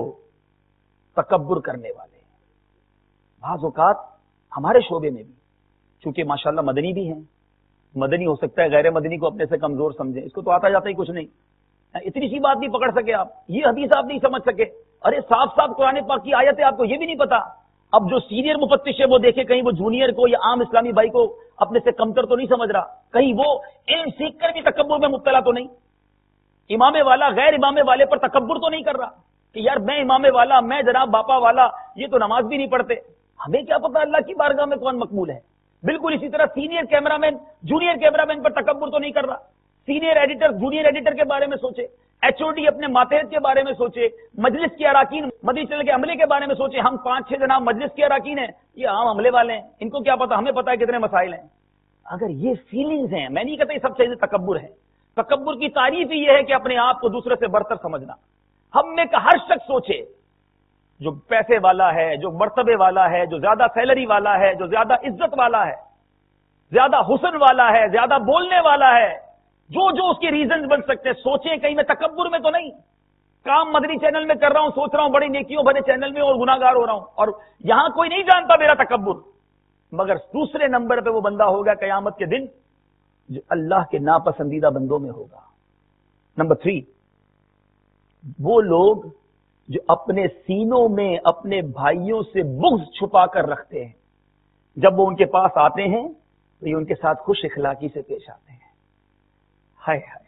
تکبر کرنے والے. بعض اوقات ہمارے شعبے میں بھی چونکہ ماشاءاللہ مدنی بھی ہیں، مدنی ہو سکتا ہے غیر مدنی کو اپنے سے کمزور سمجھیں، اس کو تو آتا جاتا ہی کچھ نہیں، اتنی سی بات نہیں پکڑ سکے آپ، یہ حدیث آپ نہیں سمجھ سکے، ارے صاف صاف قرآن پاک کی آیت ہے آپ کو یہ بھی نہیں پتا. اب جو سینئر مفتش ہے وہ دیکھے کہیں وہ جونیئر کو یا عام اسلامی بھائی کو اپنے سے کمتر تو نہیں سمجھ رہا، کہیں وہ علم سیکھ کر بھی تکبر میں مبتلا تو نہیں، امام والا غیر امام والے پر تکبر تو نہیں کر رہا کہ یار میں امام والا، میں جناب باپا والا، یہ تو نماز بھی نہیں پڑھتے، ہمیں کیا پتا اللہ کی بارگاہ میں کون مقبول ہے. بالکل اسی طرح senior camera man junior camera man پر تکبر تو نہیں کر رہا. سینئر ایڈیٹر جونیئر ایڈیٹر کے بارے میں سوچے، ایچ او ڈی اپنے ماتحت کے بارے میں سوچے، مجلس کے اراکین مدنی چینل کے عملے کے بارے میں سوچے. ہم پانچ چھ جناب مجلس کے اراکین ہیں، یہ عام عملے والے ہیں، ان کو کیا پتا، ہمیں پتا ہے کتنے مسائل ہیں. اگر یہ فیلنگز ہیں، میں نہیں کہتا یہ سب چیزیں تکبر ہے. تکبر کی تعریف ہی یہ ہے کہ اپنے آپ کو دوسرے سے برتر سمجھنا. ہم میں کا ہر شخص سوچے جو پیسے والا ہے، جو مرتبے والا ہے، جو زیادہ سیلری والا ہے، جو زیادہ عزت والا ہے، زیادہ حسن والا ہے، زیادہ بولنے والا ہے، جو جو اس کے ریزنز بن سکتے ہیں، سوچیں کہیں میں تکبر میں تو نہیں. کام مدنی چینل میں کر رہا ہوں، سوچ رہا ہوں بڑی نیکیوں بھرے چینل میں اور گناہگار ہو رہا ہوں، اور یہاں کوئی نہیں جانتا میرا تکبر. مگر دوسرے نمبر پہ وہ بندہ ہوگا قیامت کے دن جو اللہ کے ناپسندیدہ بندوں میں ہوگا. نمبر تھری، وہ لوگ جو اپنے سینوں میں اپنے بھائیوں سے بغض چھپا کر رکھتے ہیں، جب وہ ان کے پاس آتے ہیں تو یہ ان کے ساتھ خوش اخلاقی سے پیش آتے ہیں. ہائے ہائے،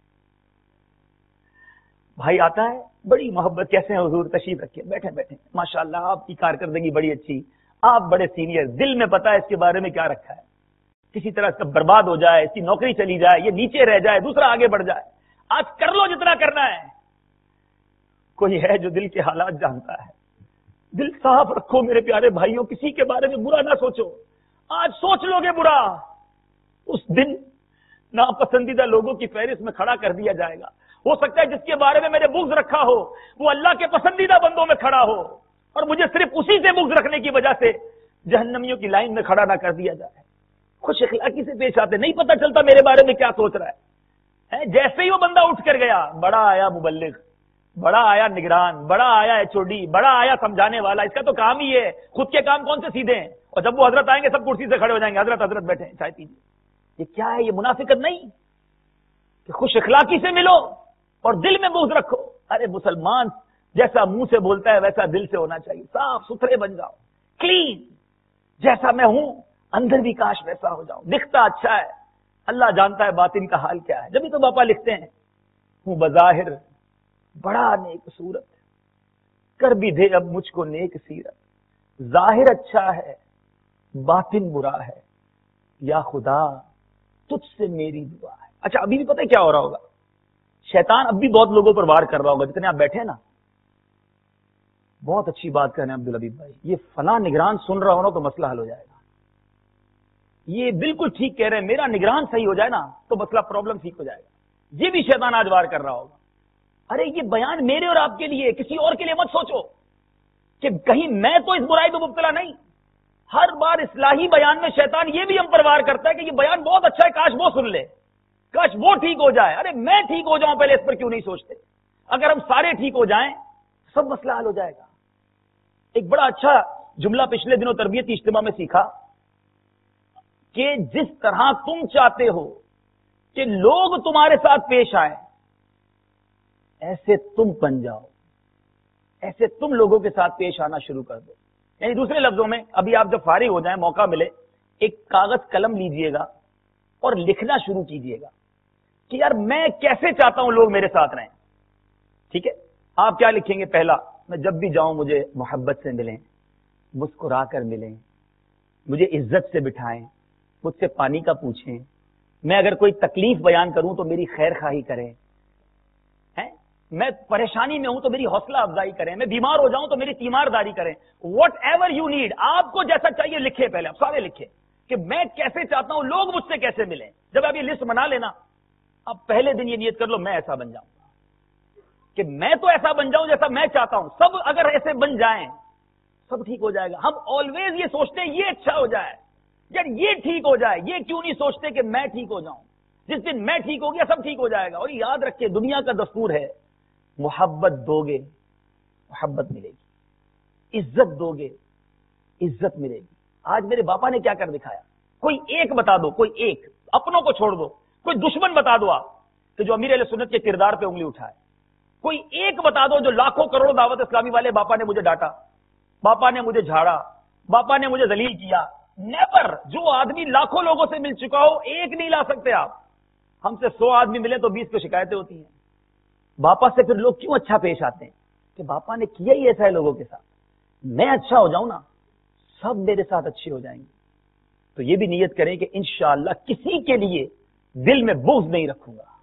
بھائی آتا ہے بڑی محبت، کیسے ہیں حضور، تشریف رکھیے، بیٹھے بیٹھے، ماشاءاللہ آپ کی کارکردگی بڑی اچھی، آپ بڑے سینئر، دل میں پتا ہے اس کے بارے میں کیا رکھا ہے، کسی طرح اس کا برباد ہو جائے، اس کی نوکری چلی جائے، یہ نیچے رہ جائے، دوسرا آگے بڑھ جائے، آج کر لو جتنا کرنا ہے. کوئی ہے جو دل کے حالات جانتا ہے. دل صاف رکھو میرے پیارے بھائیوں، کسی کے بارے میں برا نہ سوچو. آج سوچ لو گے برا، اس دن ناپسندیدہ لوگوں کی فہرست میں کھڑا کر دیا جائے گا. ہو سکتا ہے جس کے بارے میں میرے بغض رکھا ہو وہ اللہ کے پسندیدہ بندوں میں کھڑا ہو، اور مجھے صرف اسی سے بغض رکھنے کی وجہ سے جہنمیوں کی لائن میں کھڑا نہ کر دیا جائے. خوش اخلاقی سے پیش آتے، نہیں پتہ چلتا میرے بارے میں کیا سوچ رہا ہے. جیسے ہی وہ بندہ اٹھ کر گیا، بڑا آیا مبلغ، بڑا آیا نگران، بڑا آیا ایچ او ڈی، بڑا آیا سمجھانے والا، اس کا تو کام ہی ہے، خود کے کام کون سے سیدھے ہیں. اور جب وہ حضرت آئیں گے سب کرسی سے کھڑے ہو جائیں گے، حضرت حضرت بیٹھے چائے پیجیے. یہ کیا ہے؟ یہ منافقت نہیں کہ خوش اخلاقی سے ملو اور دل میں بغض رکھو. ارے مسلمان جیسا منہ سے بولتا ہے ویسا دل سے ہونا چاہیے، صاف ستھرے بن جاؤ، کلین. جیسا میں ہوں اندر بھی کاش ویسا ہو جاؤں. دکھتا اچھا ہے، اللہ جانتا ہے باطن کا حال کیا ہے. جبھی تو باپا لکھتے ہیں ہوں بظاہر بڑا نیک صورت، کر بھی دے اب مجھ کو نیک سیرت. ظاہر اچھا ہے باطن برا ہے، یا خدا تجھ سے میری دعا ہے. اچھا ابھی بھی پتہ ہے کیا ہو رہا ہوگا؟ شیطان اب بھی بہت لوگوں پر وار کر رہا ہوگا، جتنے آپ بیٹھے ہیں نا، بہت اچھی بات کہہ رہے ہیں عبدالحبیب بھائی، یہ فلاں نگران سن رہا ہو نا تو مسئلہ حل ہو جائے گا. یہ بالکل ٹھیک کہہ رہے ہیں، میرا نگران صحیح ہو جائے نا تو مسئلہ پرابلم ٹھیک ہو جائے گا. یہ بھی شیطان آج وار کر رہا ہوگا. ارے یہ بیان میرے اور آپ کے لیے، کسی اور کے لیے مت سوچو کہ کہیں میں تو اس برائی میں مبتلا نہیں. ہر بار اصلاحی بیان میں شیطان یہ بھی ہم پر وار کرتا ہے کہ یہ بیان بہت اچھا ہے، کاش وہ سن لے، کاش وہ ٹھیک ہو جائے. ارے میں ٹھیک ہو جاؤں پہلے، اس پر کیوں نہیں سوچتے؟ اگر ہم سارے ٹھیک ہو جائیں سب مسئلہ حل ہو جائے گا. ایک بڑا اچھا جملہ پچھلے دنوں تربیتی اجتماع میں سیکھا کہ جس طرح تم چاہتے ہو کہ لوگ تمہارے ساتھ پیش آئیں، ایسے تم بن جاؤ، ایسے تم لوگوں کے ساتھ پیش آنا شروع کر دو. یعنی دوسرے لفظوں میں، ابھی آپ جب فارغ ہو جائیں، موقع ملے، ایک کاغذ قلم لیجئے گا اور لکھنا شروع کیجئے گا کہ یار میں کیسے چاہتا ہوں لوگ میرے ساتھ رہیں. ٹھیک ہے، آپ کیا لکھیں گے؟ پہلا، میں جب بھی جاؤں مجھے محبت سے ملیں، مسکرا کر ملیں، مجھے عزت سے بٹھائیں، مجھ سے پانی کا پوچھیں، میں اگر کوئی تکلیف بیان کروں تو میری خیر خواہی کریں، میں پریشانی میں ہوں تو میری حوصلہ افزائی کریں، میں بیمار ہو جاؤں تو میری تیمارداری کریں. واٹ ایور یو نیڈ، آپ کو جیسا چاہیے لکھے. پہلے آپ سارے لکھے کہ میں کیسے چاہتا ہوں لوگ مجھ سے کیسے ملیں. جب آپ یہ لسٹ بنا لینا، اب پہلے دن یہ نیت کر لو میں ایسا بن جاؤں گا، کہ میں تو ایسا بن جاؤں جیسا میں چاہتا ہوں. سب اگر ایسے بن جائیں سب ٹھیک ہو جائے گا. ہم آلویز یہ سوچتے ہیں یہ اچھا ہو جائے، یار یہ ٹھیک ہو جائے. یہ کیوں نہیں سوچتے کہ میں ٹھیک ہو جاؤں؟ جس دن میں ٹھیک ہو گیا سب ٹھیک ہو جائے گا. اور یاد رکھیں، دنیا کا دستور ہے، محبت دو گے محبت ملے گی، عزت دو گے عزت ملے گی. آج میرے باپا نے کیا کر دکھایا؟ کوئی ایک بتا دو، کوئی ایک، اپنوں کو چھوڑ دو، کوئی دشمن بتا دو آپ کہ جو امیر اہل سنت کے کردار پہ انگلی اٹھائے. کوئی ایک بتا دو جو لاکھوں کروڑوں دعوت اسلامی والے باپا نے مجھے ڈانٹا، باپا نے مجھے جھاڑا، باپا نے مجھے ذلیل کیا. نیور. جو آدمی لاکھوں لوگوں سے مل چکا ہو ایک نہیں لا سکتے آپ. ہم سے سو آدمی ملے تو بیس کو شکایتیں ہوتی ہیں. باپا سے پھر لوگ کیوں اچھا پیش آتے ہیں؟ کہ باپا نے کیا ہی ایسا ہے لوگوں کے ساتھ. میں اچھا ہو جاؤں نا سب میرے ساتھ اچھے ہو جائیں گے. تو یہ بھی نیت کریں کہ انشاءاللہ کسی کے لیے دل میں بغض نہیں رکھوں گا.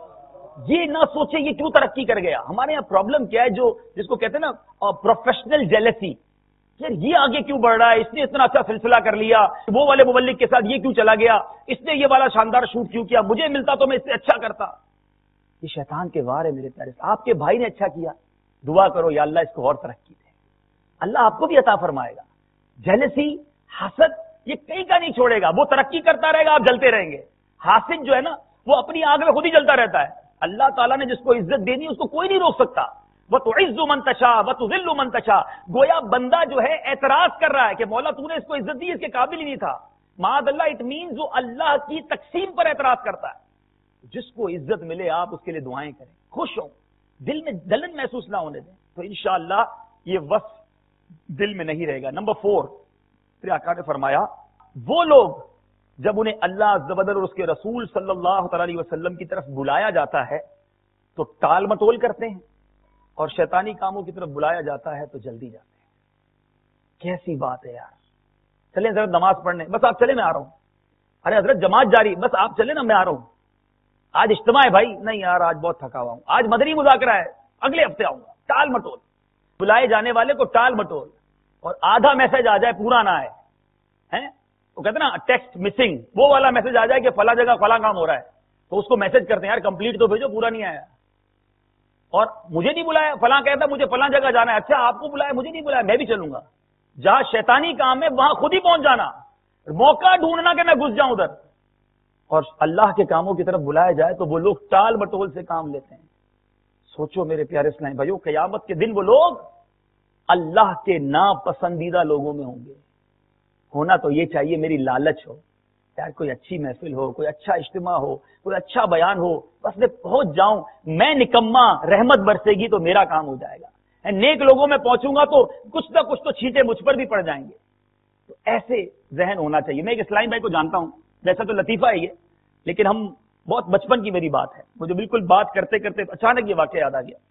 یہ نہ سوچے یہ کیوں ترقی کر گیا. ہمارے یہاں پرابلم کیا ہے، جو جس کو کہتے ہیں نا پروفیشنل جیلسی، یار یہ آگے کیوں بڑھ رہا ہے، اس نے اتنا اچھا سلسلہ کر لیا، وہ والے مبلغ کے ساتھ یہ کیوں چلا گیا، اس نے یہ والا شاندار شوٹ کیوں کیا، مجھے ملتا تو میں اس سے اچھا کرتا. یہ شیطان کے وار ہے میرے پیارے. آپ کے بھائی نے اچھا کیا، دعا کرو یا اللہ اس کو اور ترقی دے، اللہ آپ کو بھی عطا فرمائے گا. جیلسی، حسد، یہ کہیں کا نہیں چھوڑے گا. وہ ترقی کرتا رہے گا، آپ جلتے رہیں گے. حاسد جو ہے نا وہ اپنی آگ میں خود ہی جلتا رہتا ہے. اللہ تعالیٰ نے جس کو عزت دینی اس کو کوئی نہیں روک سکتا. وَتُعِزُّ مَن تَشَاءُ وَتُذِلُّ مَن تَشَاءُ. گویا بندہ جو ہے اعتراض کر رہا ہے کہ مولا تو نے اس کو عزت دی، اس کے قابل ہی نہیں تھا. معاذ اللہ، اٹ مینز جو اللہ کی تقسیم پر اعتراض کرتا ہے. جس کو عزت ملے آپ اس کے لیے دعائیں کریں، خوش ہوں، دل میں جلن محسوس نہ ہونے دیں، تو انشاءاللہ یہ وصف دل میں نہیں رہے گا. نمبر فور، پھر آقا نے فرمایا وہ لوگ جب انہیں اللہ عز و جل اور اس کے رسول صلی اللہ تعالی علیہ وسلم کی طرف بلایا جاتا ہے تو ٹال مٹول کرتے ہیں، اور شیطانی کاموں کی طرف بلایا جاتا ہے تو جلدی جاتے ہیں. کیسی بات ہے یار. چلیں حضرت نماز پڑھنے، بس آپ چلے میں آ رہا ہوں. ارے حضرت جماعت جاری، بس آپ چلے نا میں آ رہا ہوں. آج اجتماع ہے بھائی، نہیں یار آج بہت تھکا ہوا ہوں. آج مدنی مذاکرہ ہے، اگلے ہفتے آؤں گا. ٹال مٹول. بلائے جانے والے کو ٹال مٹول، اور آدھا میسج آ جائے پورا نہ آئے. ہیں وہ کہتے ہیں نا ٹیکسٹ مسنگ، وہ والا میسج آ جائے کہ فلاں جگہ فلاں کام ہو رہا ہے، تو اس کو میسج کرتے ہیں یار کمپلیٹ تو بھیجو، پورا نہیں آیا. اور مجھے نہیں بلایا، فلاں کہتا مجھے فلاں جگہ جانا ہے. اچھا آپ کو بلایا، مجھے نہیں بلایا، میں بھی چلوں گا. جہاں شیطانی کام ہے وہاں خود ہی پہنچ جانا، موقع ڈھونڈنا کہ میں گھس جاؤں ادھر. اور اللہ کے کاموں کی طرف بلایا جائے تو وہ لوگ ٹال مٹول سے کام لیتے ہیں. سوچو میرے پیارے اسلام بھائیو، قیامت کے دن وہ لوگ اللہ کے ناپسندیدہ لوگوں میں ہوں گے. ہونا تو یہ چاہیے میری لالچ ہو، یار کوئی اچھی محفل ہو، کوئی اچھا اجتماع ہو، کوئی اچھا بیان ہو، بس میں پہنچ جاؤں. میں نکما، رحمت برسے گی تو میرا کام ہو جائے گا. نیک لوگوں میں پہنچوں گا تو کچھ نہ کچھ تو چھینٹے مجھ پر بھی پڑ جائیں گے. تو ایسے ذہن ہونا چاہیے. میں ایک اسلام بھائی کو جانتا ہوں، ویسا تو لطیفہ ہے یہ، لیکن ہم بہت بچپن کی میری بات ہے، مجھے بالکل بات کرتے کرتے اچانک یہ واقعہ یاد آ گیا.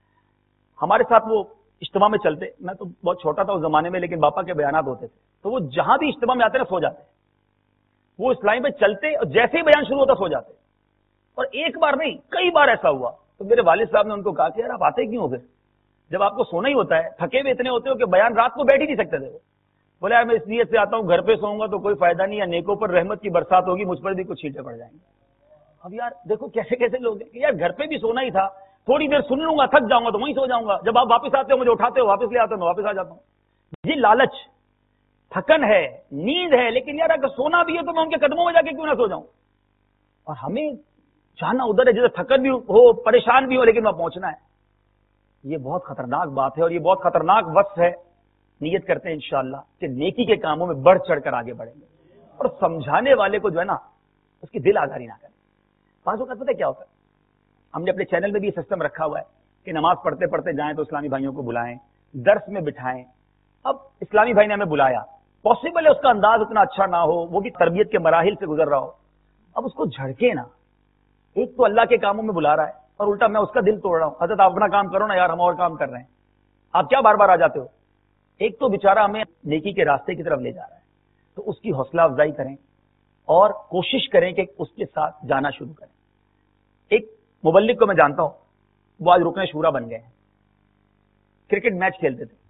ہمارے ساتھ وہ اجتماع میں چلتے، میں تو بہت چھوٹا تھا اس زمانے میں، لیکن باپا کے بیانات ہوتے تھے، تو وہ جہاں بھی اجتماع میں آتے نا سو جاتے. وہ اسلام میں چلتے اور جیسے ہی بیان شروع ہوتا سو جاتے. اور ایک بار نہیں کئی بار ایسا ہوا. تو میرے والد صاحب نے ان کو کہا کہ یار آپ آتے کیوں ہو پھر؟ جب آپ کو سونا ہی ہوتا ہے، تھکے ہوئے اتنے ہوتے ہو کہ بیان رات کو بیٹھ ہی نہیں سکتے تھے وہ، بولے یار میں اس نیت سے آتا ہوں گھر پہ سوؤں گا تو کوئی فائدہ نہیں ہے، نیکوں پر رحمت کی برسات ہوگی، مجھ پر بھی کچھ چھینٹے پڑ جائیں گے۔ اب یار دیکھو کیسے کیسے لوگ ہیں کہ یار گھر پہ بھی سونا ہی تھا، تھوڑی دیر سن لوں گا، تھک جاؤں گا تو وہیں سو جاؤں گا، جب آپ واپس آتے ہو مجھے اٹھاتے ہو، واپس لے آتے ہو میں واپس آ جاتا ہوں۔ یہ لالچ، تھکن ہے، نیند ہے، لیکن یار اگر سونا بھی ہے تو میں ان کے قدموں میں جا کے کیوں نہ سو جاؤں؟ اور ہمیں جانا ادھر ہے جیسے تھکن بھی ہو، پریشان بھی ہو، لیکن وہاں پہنچنا ہے۔ یہ بہت خطرناک بات ہے اور یہ بہت خطرناک وصف ہے۔ نیت کرتے ہیں انشاءاللہ کہ نیکی کے کاموں میں بڑھ چڑھ کر آگے بڑھیں گے، اور سمجھانے والے کو جو ہے نا اس کی دل آزاری نہ کریں۔ بعض اوقات پتہ کیا ہوتا ہے، ہم نے اپنے چینل میں بھی یہ سسٹم رکھا ہوا ہے کہ نماز پڑھتے پڑھتے جائیں تو اسلامی بھائیوں کو بلائیں، درس میں بٹھائیں۔ اب اسلامی بھائی نے ہمیں بلایا، پاسبل ہے اس کا انداز اتنا اچھا نہ ہو، وہ بھی تربیت کے مراحل سے گزر رہا ہو، اب اس کو جھڑکے نا۔ ایک تو اللہ کے کاموں میں بلا رہا ہے اور الٹا میں اس کا دل توڑ رہا ہوں، حضرت آپ اپنا کام کرو نا یار، ہم اور کام کر رہے ہیں، آپ کیا بار بار آ جاتے ہو۔ ایک تو بیچارہ ہمیں نیکی کے راستے کی طرف لے جا رہا ہے، تو اس کی حوصلہ افزائی کریں اور کوشش کریں کہ اس کے ساتھ جانا شروع کریں۔ ایک مبلغ کو میں جانتا ہوں، وہ آج رکن شورا بن گئے ہیں، کرکٹ میچ کھیلتے تھے،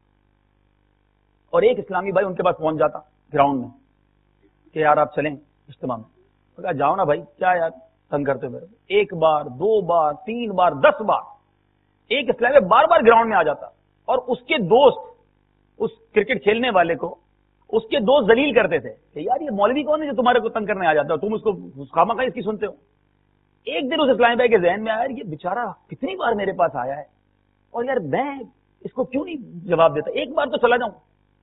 اور ایک اسلامی بھائی ان کے پاس پہنچ جاتا گراؤنڈ میں کہ یار آپ چلیں اجتماع میں، تو کہا جاؤ نا بھائی، کیا یار تنگ کرتے ہو میرے کو۔ ایک بار، دو بار، تین بار، دس بار ایک اسلامی بار بار گراؤنڈ میں آ جاتا، اور اس کے دوست اس کرکٹ کھیلنے والے کو اس کے دوست ذلیل کرتے تھے کہ یار یہ مولوی کون ہے جو تمہارے کو تنگ کرنے آ جاتا ہے، تم اس کو خامخواہ اس کی سنتے ہو۔ ایک دن اس اسلامی بھائی کے ذہن میں آیا یہ بیچارہ کتنی بار میرے پاس آیا ہے اور یار میں اس کو کیوں نہیں جواب دیتا، ایک بار تو چلا جاؤں۔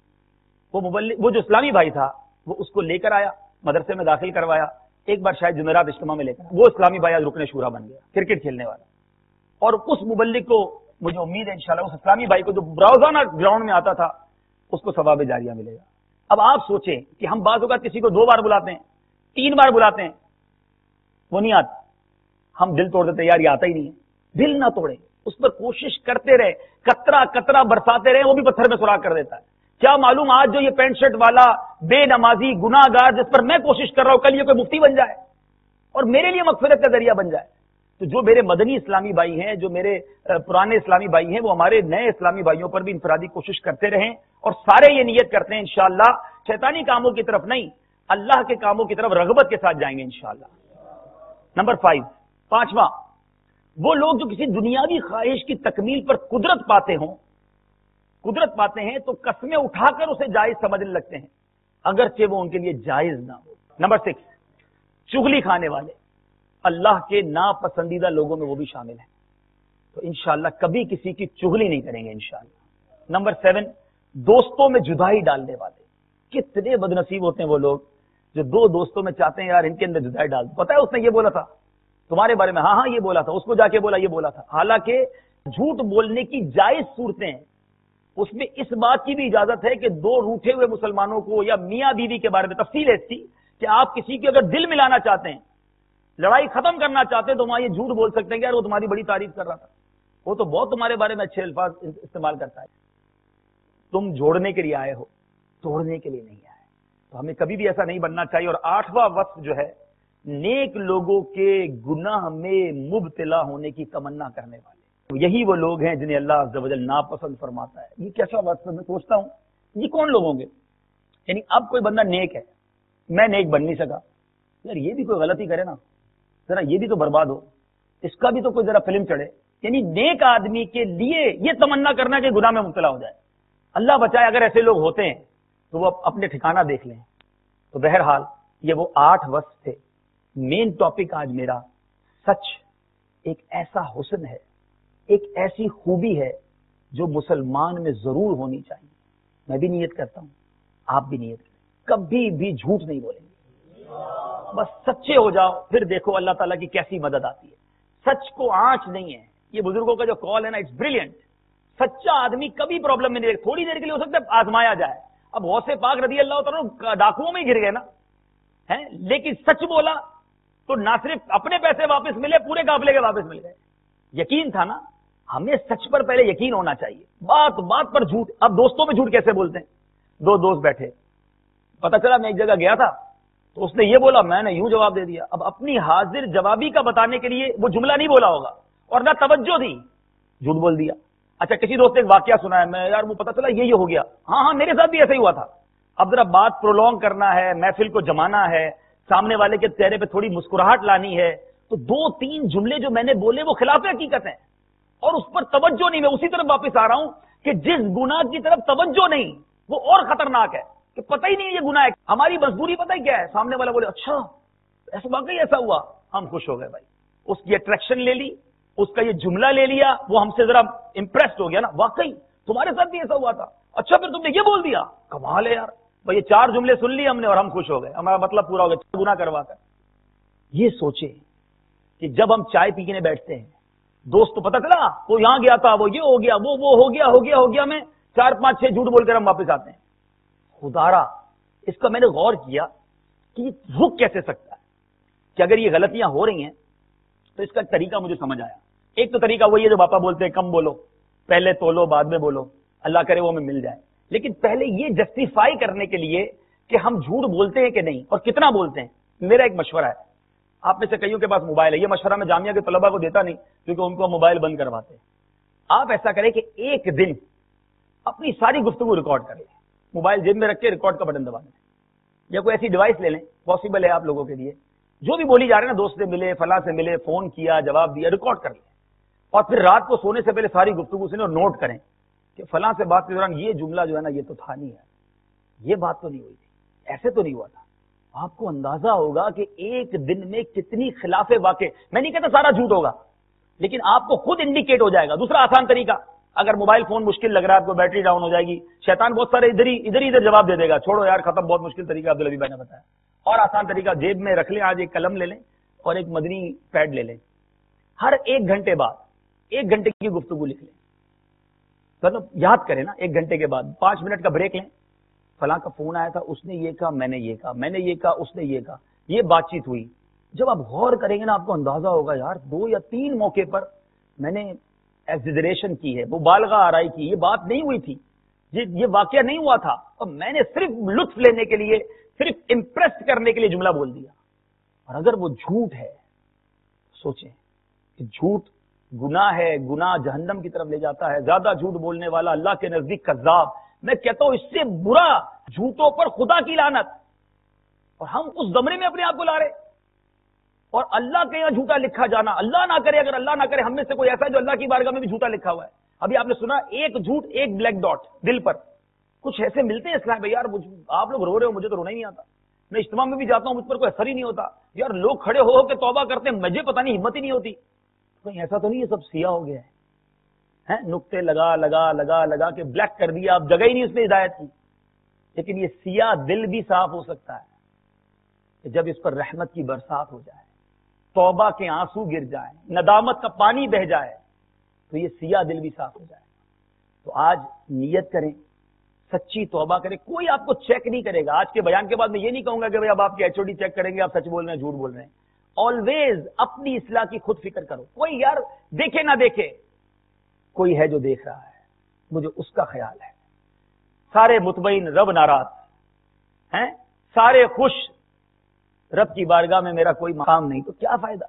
وہ مبلغ، وہ جو اسلامی بھائی تھا، وہ اس کو لے کر آیا، مدرسے میں داخل کروایا، ایک بار شاید جمعرات اجتماع میں لے کر، وہ اسلامی بھائی آج رکن شورا بن گیا، کرکٹ کھیلنے والا۔ اور اس مبلغ کو مجھے امید ہے انشاءاللہ اس اسلامی بھائی کو جو روزانہ گراؤنڈ میں آتا تھا اس کو ثواب جاریہ ملے گا۔ اب آپ سوچیں کہ ہم بعض اوقات کسی کو دو بار بلاتے ہیں، تین بار بلاتے ہیں، وہ نہیں آتا، ہم دل توڑ دیتے یار یہ آتا ہی نہیں ہے۔ دل نہ توڑیں، اس پر کوشش کرتے رہے، قطرہ قطرہ برساتے رہے، وہ بھی پتھر میں سوراخ کر دیتا ہے۔ کیا معلوم آج جو یہ پینٹ شرٹ والا بے نمازی گناہ گار جس پر میں کوشش کر رہا ہوں، کل یہ کوئی مفتی بن جائے اور میرے لیے مغفرت کا ذریعہ بن جائے۔ تو جو میرے مدنی اسلامی بھائی ہیں، جو میرے پرانے اسلامی بھائی ہیں، وہ ہمارے نئے اسلامی بھائیوں پر بھی انفرادی کوشش کرتے رہیں، اور سارے یہ نیت کرتے ہیں انشاءاللہ شیطانی کاموں کی طرف نہیں، اللہ کے کاموں کی طرف رغبت کے ساتھ جائیں گے انشاءاللہ۔ نمبر فائیو، پانچواں، وہ لوگ جو کسی دنیاوی خواہش کی تکمیل پر قدرت پاتے ہوں، قدرت پاتے ہیں تو قسمیں اٹھا کر اسے جائز سمجھنے لگتے ہیں، اگرچہ وہ ان کے لیے جائز نہ ہو۔ نمبر سکس، چغلی کھانے والے، اللہ کے ناپسندیدہ لوگوں میں وہ بھی شامل ہیں، تو انشاءاللہ کبھی کسی کی چغلی نہیں کریں گے انشاءاللہ۔ نمبر سیون، دوستوں میں جدائی ڈالنے والے، کتنے بد نصیب ہوتے ہیں وہ لوگ جو دو دوستوں میں چاہتے ہیں یار ان کے اندر جدائی ڈال دو، پتہ ہے اس نے یہ بولا تھا تمہارے بارے میں، ہاں ہاں یہ بولا تھا، اس کو جا کے بولا یہ بولا تھا، حالانکہ جھوٹ بولنے کی جائز صورتیں ہیں، اس میں اس بات کی بھی اجازت ہے کہ دو روٹھے ہوئے مسلمانوں کو یا میاں بیوی کے بارے میں تفصیل ہے اس کی کہ آپ کسی کے اگر دل ملانا چاہتے ہیں، لڑائی ختم کرنا چاہتے ہیں، تو وہاں یہ جھوٹ بول سکتے ہیں کہ یار وہ تمہاری بڑی تعریف کر رہا تھا، وہ تو بہت تمہارے بارے میں اچھے الفاظ استعمال کرتا ہے۔ تم جوڑنے کے لیے آئے ہو، توڑنے کے لیے نہیں آئے، تو ہمیں کبھی بھی ایسا نہیں بننا چاہیے۔ اور آٹھواں وصف جو ہے، نیک لوگوں کے گناہ میں مبتلا ہونے کی تمنا کرنے والے، یہی وہ لوگ ہیں جنہیں اللہ عز و جل ناپسند فرماتا ہے۔ یہ کیسا وصف ہے؟ میں سوچتا ہوں یہ کون لوگ ہوں گے؟ یعنی اب کوئی بندہ نیک ہے، میں نیک بن نہیں سکا، یار یہ بھی کوئی غلطی کرے نا، ذرا یہ بھی تو برباد ہو، اس کا بھی تو کوئی ذرا فلم چڑھے۔ یعنی نیک آدمی کے لیے یہ تمنا کرنا کہ گناہ میں مبتلا ہو جائے، اللہ بچائے اگر ایسے لوگ ہوتے ہیں تو وہ اپنے ٹھکانہ دیکھ لیں۔ تو بہرحال یہ وہ آٹھ وصف تھے۔ مین ٹاپک آج میرا سچ ایک ایسا حسن ہے، ایک ایسی خوبی ہے جو مسلمان میں ضرور ہونی چاہیے۔ میں بھی نیت کرتا ہوں، آپ بھی نیت کریں، کبھی بھی جھوٹ نہیں بولیں گے، بس سچے ہو جاؤ، پھر دیکھو اللہ تعالیٰ کی کیسی مدد آتی ہے۔ سچ کو آنچ نہیں ہے، یہ بزرگوں کا جو کال ہے نا، اٹس بریلینٹ۔ سچا آدمی کبھی پرابلم میں نہیں رہے، تھوڑی دیر کے لیے ہو سکتا ہے آزمایا جائے، اب غوث پاک رضی اللہ تعالیٰ ڈاکوؤں میں ہی گر گئے نا، ہیں، لیکن سچ بولا تو نہ صرف اپنے پیسے واپس ملے، پورے قافلے کے واپس مل گئے۔ یقین تھا نا، ہمیں سچ پر پہلے یقین ہونا چاہیے، بات بات پر جھوٹ۔ اب دوستوں میں جھوٹ کیسے بولتے ہیں؟ دو دوست بیٹھے، پتہ چلا میں ایک جگہ گیا تھا تو اس نے یہ بولا، میں نے یوں جواب دے دیا۔ اب اپنی حاضر جوابی کا بتانے کے لیے وہ جملہ نہیں بولا ہوگا اور نہ توجہ دی، جھوٹ بول دیا۔ اچھا کسی دوست نے ایک واقعہ سنا ہے، میں یار وہ پتا چلا یہ یہ ہو گیا، ہاں ہاں میرے ساتھ بھی ایسا ہی ہوا تھا. اب ذرا بات پرولونگ کرنا ہے، محفل کو جمانا ہے، سامنے والے کے چہرے پہ تھوڑی مسکراہٹ لانی ہے، تو دو تین جملے جو میں نے بولے وہ خلاف حقیقت ہیں اور اس پر توجہ نہیں. میں اسی طرف واپس آ رہا ہوں کہ جس گناہ کی طرف توجہ نہیں وہ اور خطرناک ہے کہ پتہ ہی نہیں یہ گناہ ہے. ہماری مزدوری پتہ ہی کیا ہے، سامنے والا بولے اچھا ایسا واقعی ایسا ہوا، ہم خوش ہو گئے بھائی، اس کی اٹریکشن لے لی، اس کا یہ جملہ لے لیا، وہ ہم سے ذرا امپریسڈ ہو گیا نا، واقعی تمہارے ساتھ بھی ایسا ہوا تھا، اچھا پھر تم نے یہ بول دیا، کمال ہے یار بھائی، یہ چار جملے سن لی ہم نے اور ہم خوش ہو گئے، ہمارا مطلب پورا ہو گیا گناہ کروا کر. یہ سوچے کہ جب ہم چائے پینے بیٹھتے ہیں، دوست تو پتہ چلا وہ یہاں گیا تھا، وہ یہ ہو گیا، وہ وہ ہو گیا ہو گیا ہو گیا میں چار پانچ چھ جھوٹ بول کر ہم واپس آتے ہیں. خدارا اس کا میں نے غور کیا کہ یہ رک کیسے سکتا ہے کہ اگر یہ غلطیاں ہو رہی ہیں تو اس کا طریقہ مجھے سمجھ آیا. ایک تو طریقہ وہی ہے جو باپا بولتے ہیں، کم بولو، پہلے تولو بعد میں بولو، اللہ کرے وہ ہمیں مل جائے. لیکن پہلے یہ جسٹیفائی کرنے کے لیے کہ ہم جھوٹ بولتے ہیں کہ نہیں اور کتنا بولتے ہیں، میرا ایک مشورہ ہے. آپ میں سے کئیوں کے پاس موبائل ہے، یہ مشورہ میں جامعہ کے طلباء کو دیتا نہیں کیونکہ ان کو موبائل بند کرواتے ہیں. آپ ایسا کریں کہ ایک دن اپنی ساری گفتگو ریکارڈ کر لیں، موبائل جیب میں رکھ کے ریکارڈ کا بٹن دبا دیں یا کوئی ایسی ڈیوائس لے لیں، پاسبل ہے آپ لوگوں کے لیے، جو بھی بولی جا رہے ہیں نا، دوست سے ملے، فلاں سے ملے، فون کیا، جواب دیا، ریکارڈ کر لیں اور پھر رات کو سونے سے پہلے ساری گفتگو سنیں اور نوٹ کریں کہ فلاں سے بات کے دوران یہ جملہ جو ہے نا یہ تو تھا نہیں ہے، یہ بات تو نہیں ہوئی تھی، ایسے تو نہیں ہوا تھا. آپ کو اندازہ ہوگا کہ ایک دن میں کتنی خلاف واقع، میں نہیں کہتا سارا جھوٹ ہوگا لیکن آپ کو خود انڈیکیٹ ہو جائے گا. دوسرا آسان طریقہ، اگر موبائل فون مشکل لگ رہا ہے آپ کو، بیٹری ڈاؤن ہو جائے گی، شیطان بہت سارے ادھر ہی ادھر ہی ادھر جواب دے دے گا، چھوڑو یار ختم، بہت مشکل طریقہ عبدالعبی بھائی نے بتایا. اور آسان طریقہ، جیب میں رکھ لیں، آج ایک قلم لے لیں اور ایک مدنی پیڈ لے لیں، ہر ایک گھنٹے بعد ایک گھنٹے کی گفتگو لکھ لیں، مطلب یاد کریں نا، ایک گھنٹے کے بعد پانچ منٹ کا بریک لیں، فلاں کا فون آیا تھا، اس نے یہ کہا، میں نے یہ کہا، میں نے یہ کہا، اس نے یہ کہا، یہ بات چیت ہوئی. جب آپ غور کریں گے نا آپ کو اندازہ ہوگا یار دو یا تین موقع پر میں نے ایگزیجریشن کی ہے، مبالغہ آرائی کی، یہ بات نہیں ہوئی تھی، یہ واقعہ نہیں ہوا تھا اور میں نے صرف لطف لینے کے لیے، صرف امپریس کرنے کے لیے جملہ بول دیا. اور اگر وہ جھوٹ ہے، سوچیں کہ جھوٹ گناہ ہے، گناہ جہنم کی طرف لے جاتا ہے. زیادہ جھوٹ بولنے والا اللہ کے نزدیک کذاب. میں کہتا ہوں اس سے برا جھوٹوں پر خدا کی لعنت. اور ہم اس زمرے میں اپنے آپ کو لا رہے اور اللہ کے یہاں جھوٹا لکھا جانا، اللہ نہ کرے، اگر اللہ نہ کرے ہم میں سے کوئی ایسا ہے جو اللہ کی بارگاہ میں بھی جھوٹا لکھا ہوا ہے. ابھی آپ نے سنا ایک جھوٹ ایک بلیک ڈاٹ دل پر. کچھ ایسے ملتے ہیں اسلام بھائی، یار آپ لوگ رو رہے ہو، مجھے تو رونا ہی نہیں آتا، میں اجتماع میں بھی جاتا ہوں مجھ پر کوئی اثر ہی نہیں ہوتا، یار لوگ کھڑے ہو ہو کے توبہ کرتے ہیں، مجھے پتہ نہیں ہمت ہی نہیں ہوتی. کہیں ایسا تو نہیں یہ سب سیاہ ہو گیا ہے، نقطے لگا لگا لگا لگا کے بلیک کر دیا، اب جگہ ہی نہیں اس نے ہدایت کی. لیکن یہ سیاہ دل بھی صاف ہو سکتا ہے کہ جب اس پر رحمت کی برسات ہو جائے، توبہ کے آنسو گر جائیں، ندامت کا پانی بہ جائے تو یہ سیاہ دل بھی صاف ہو جائے. تو آج نیت کریں، سچی توبہ کریں، کوئی آپ کو چیک نہیں کرے گا. آج کے بیان کے بعد میں یہ نہیں کہوں گا کہ بھائی اب آپ کے ایچ او ڈی چیک کریں گے آپ سچ بول رہے ہیں جھوٹ بول رہے ہیں. آلویز اپنی اصلاح کی خود فکر کرو. کوئی یار دیکھے نہ دیکھے، کوئی ہے جو دیکھ رہا ہے، مجھے اس کا خیال ہے. سارے مطمئن، رب ناراض ہیں، سارے خوش، رب کی بارگاہ میں میرا کوئی مقام نہیں، تو کیا فائدہ؟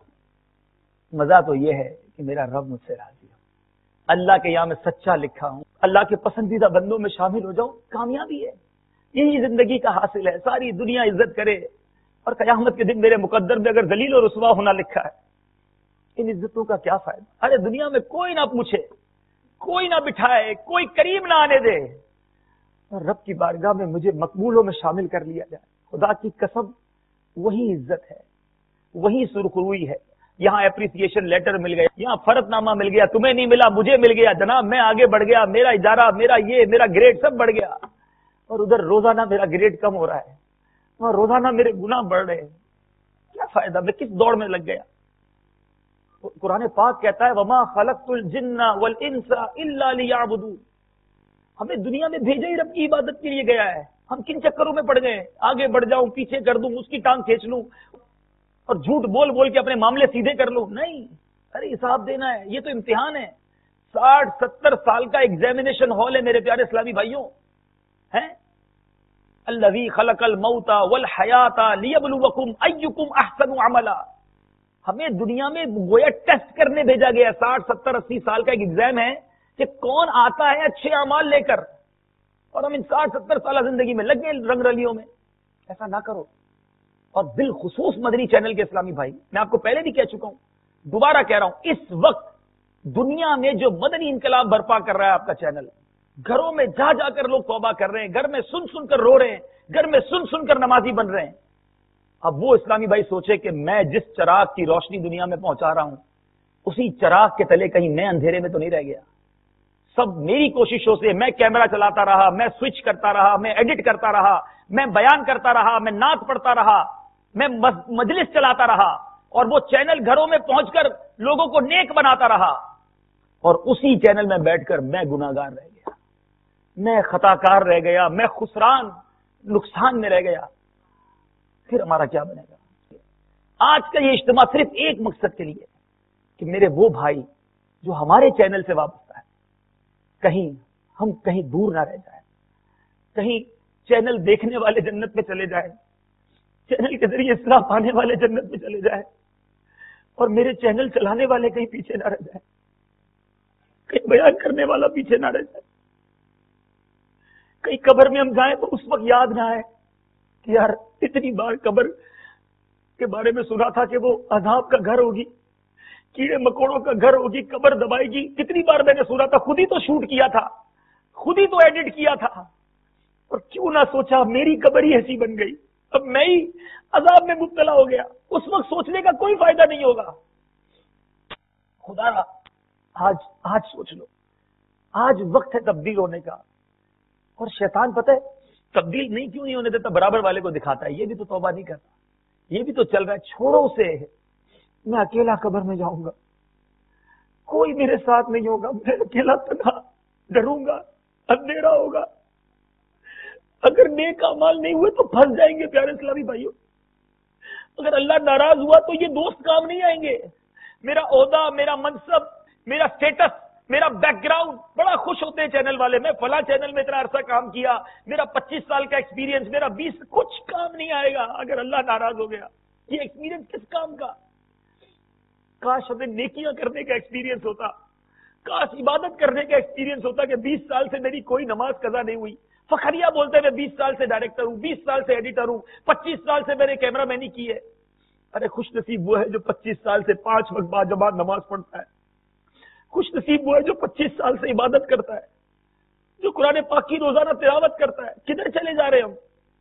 مزہ تو یہ ہے کہ میرا رب مجھ سے راضی ہو، اللہ کے یہاں میں سچا لکھا ہوں، اللہ کے پسندیدہ بندوں میں شامل ہو جاؤں. کامیابی ہے، یہی زندگی کا حاصل ہے. ساری دنیا عزت کرے اور قیامت کے دن میرے مقدر میں اگر ذلیل اور رسوا ہونا لکھا ہے، ان عزتوں کا کیا فائدہ؟ ارے دنیا میں کوئی نہ پوچھے، کوئی نہ بٹھائے، کوئی قریب نہ آنے دے، اور رب کی بارگاہ میں مجھے مقبولوں میں شامل کر لیا جائے. خدا کی قسم وہی عزت ہے، وہی سرخروئی ہے. یہاں اپریسیشن لیٹر مل گیا، یہاں فرض نامہ مل گیا، تمہیں نہیں ملا مجھے مل گیا، جناب میں آگے بڑھ گیا، میرا ادارہ، میرا یہ، میرا گریڈ سب بڑھ گیا. اور ادھر روزانہ میرا گریڈ کم ہو رہا ہے اور روزانہ میرے گناہ بڑھ رہے ہیں. کیا فائدہ؟ میں کس دوڑ میں لگ گیا؟ قرآن پاک کہتا ہے وما خلقت الجن والانس الا ليعبدون. ہمیں دنیا میں بھیجا ہی رب کی عبادت کے لیے گیا ہے. ہم کن چکروں میں پڑ گئے؟ آگے بڑھ جاؤں، پیچھے کر دوں، اس کی ٹانگ کھینچ لوں اور جھوٹ بول بول کے اپنے معاملے سیدھے کر لوں. نہیں، ارے حساب دینا ہے، یہ تو امتحان ہے. ساٹھ ستر سال کا ایگزامینیشن ہال ہے میرے پیارے اسلامی بھائیوں. ہیں الذی خلق الموت والحیات لیبلوکم ایکم احسن عملا. ہمیں دنیا میں گویا ٹیسٹ کرنے بھیجا گیا. ساٹھ ستر اسی سال کا ایک ایگزام ہے کہ کون آتا ہے اچھے اعمال لے کر اور ہم ان ساٹھ ستر سالہ زندگی میں لگ گئے رنگ رلیوں میں. ایسا نہ کرو. اور بالخصوص مدنی چینل کے اسلامی بھائی، میں آپ کو پہلے بھی کہہ چکا ہوں، دوبارہ کہہ رہا ہوں، اس وقت دنیا میں جو مدنی انقلاب برپا کر رہا ہے آپ کا چینل، گھروں میں جا جا کر لوگ توبہ کر رہے ہیں، گھر میں سن سن کر رو رہے ہیں، گھر میں سن سن کر نمازی بن رہے ہیں. اب وہ اسلامی بھائی سوچے کہ میں جس چراغ کی روشنی دنیا میں پہنچا رہا ہوں اسی چراغ کے تلے کہیں میں اندھیرے میں تو نہیں رہ گیا. سب میری کوششوں سے، میں کیمرہ چلاتا رہا، میں سوئچ کرتا رہا، میں ایڈٹ کرتا رہا، میں بیان کرتا رہا، میں نعت پڑھتا رہا، میں مجلس چلاتا رہا، اور وہ چینل گھروں میں پہنچ کر لوگوں کو نیک بناتا رہا، اور اسی چینل میں بیٹھ کر میں گناہگار رہ گیا، میں خطا کار رہ گیا، میں خسران نقصان میں رہ گیا. پھر ہمارا کیا بنے گا؟ آج کا یہ اجتماع صرف ایک مقصد کے لیے کہ میرے وہ بھائی جو ہمارے چینل سے وابستہ ہے، کہیں ہم کہیں دور نہ رہ جائیں، کہیں چینل دیکھنے والے جنت میں چلے جائیں، چینل کے ذریعے اصلاح پانے والے جنت میں چلے جائیں، اور میرے چینل چلانے والے کہیں پیچھے نہ رہ جائیں، کہیں بیان کرنے والا پیچھے نہ رہ جائے، کہیں قبر میں ہم جائیں تو اس وقت یاد نہ آئے کہ یار اتنی بار قبر کے بارے میں سنا تھا کہ وہ عذاب کا گھر ہوگی، کیڑے مکوڑوں کا گھر ہوگی، قبر دبائے گی. کتنی بار میں نے سنا تھا، خود ہی تو شوٹ کیا تھا، خود ہی تو ایڈٹ کیا تھا، اور کیوں نہ سوچا میری قبر ہی ایسی بن گئی، اب میں ہی عذاب میں مبتلا ہو گیا. اس وقت سوچنے کا کوئی فائدہ نہیں ہوگا. خدا را آج آج سوچ لو، آج وقت ہے تبدیل ہونے کا. اور شیطان پتہ ہے تبدیل نہیں کیوں نہیں ہونے دیتا، برابر والے کو دکھاتا ہے یہ بھی تو توبہ نہیں کرتا، یہ بھی تو چل رہا ہے، چھوڑو اسے، میں اکیلا قبر میں جاؤں گا، کوئی میرے ساتھ نہیں ہوگا، میں اکیلا تنہا ڈروں گا، اندھیرا ہوگا. اگر نیک اعمال نہیں ہوئے تو پھنس جائیں گے پیارے اسلامی بھائیوں. اگر اللہ ناراض ہوا تو یہ دوست کام نہیں آئیں گے. میرا عہدہ، میرا منصب، میرا سٹیٹس، میرا بیک گراؤنڈ، بڑا خوش ہوتے ہیں چینل والے، میں فلاں چینل میں اتنا عرصہ کام کیا، میرا پچیس سال کا ایکسپیرینس، میرا بیس، کچھ کام نہیں آئے گا اگر اللہ ناراض ہو گیا. یہ ایکسپیرینس کس کام کا؟ کاش ہمیں نیکیاں کرنے کا ایکسپیرینس ہوتا، کاش عبادت کرنے کا ایکسپیرینس ہوتا کہ بیس سال سے میری کوئی نماز قضا نہیں ہوئی. فخریہ بولتے میں بیس سال سے ڈائریکٹر ہوں، بیس سال سے ایڈیٹر ہوں، پچیس سال سے میرے کیمرہ مینی کی ہے. ارے خوش نصیب وہ ہے جو پچیس سال سے پانچ وقت بعد جماعت نماز پڑھتا ہے. خوش نصیب وہ ہے جو پچیس سال سے عبادت کرتا ہے، جو قرآن پاک کی روزانہ تلاوت کرتا ہے. کدھر چلے جا رہے ہم؟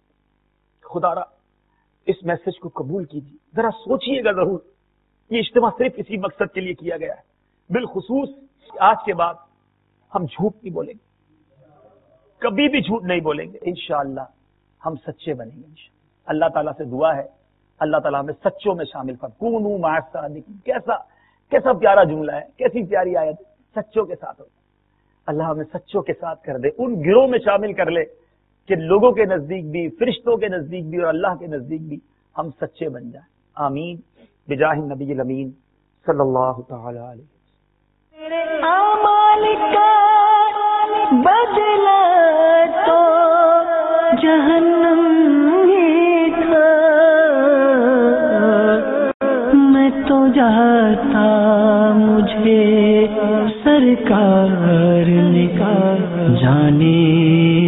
خدا را اس میسج کو قبول کیجیے، ذرا سوچئے گا ضرور. یہ اجتماع صرف اسی مقصد کے لیے کیا گیا ہے. بالخصوص آج کے بعد ہم جھوٹ نہیں بولیں گے، کبھی بھی جھوٹ نہیں بولیں گے. انشاءاللہ ہم سچے بنیں گے. اللہ تعالیٰ سے دعا ہے اللہ تعالیٰ ہمیں سچوں میں شامل کر. کونوا مع الصادقین، کیسا کیسا پیارا جملہ ہے، کیسی پیاری آیت. سچوں کے ساتھ ہو، اللہ ہمیں سچوں کے ساتھ کر دے، ان گروہ میں شامل کر لے کہ لوگوں کے نزدیک بھی، فرشتوں کے نزدیک بھی اور اللہ کے نزدیک بھی ہم سچے بن جائیں. آمین بجاہ النبی الامین صلی اللہ تعالی علیہ وسلم. اعمال کا بدلہ تو جہنم ہی تھا، میں تو جاتا مجھے سرکار نے کہا جانے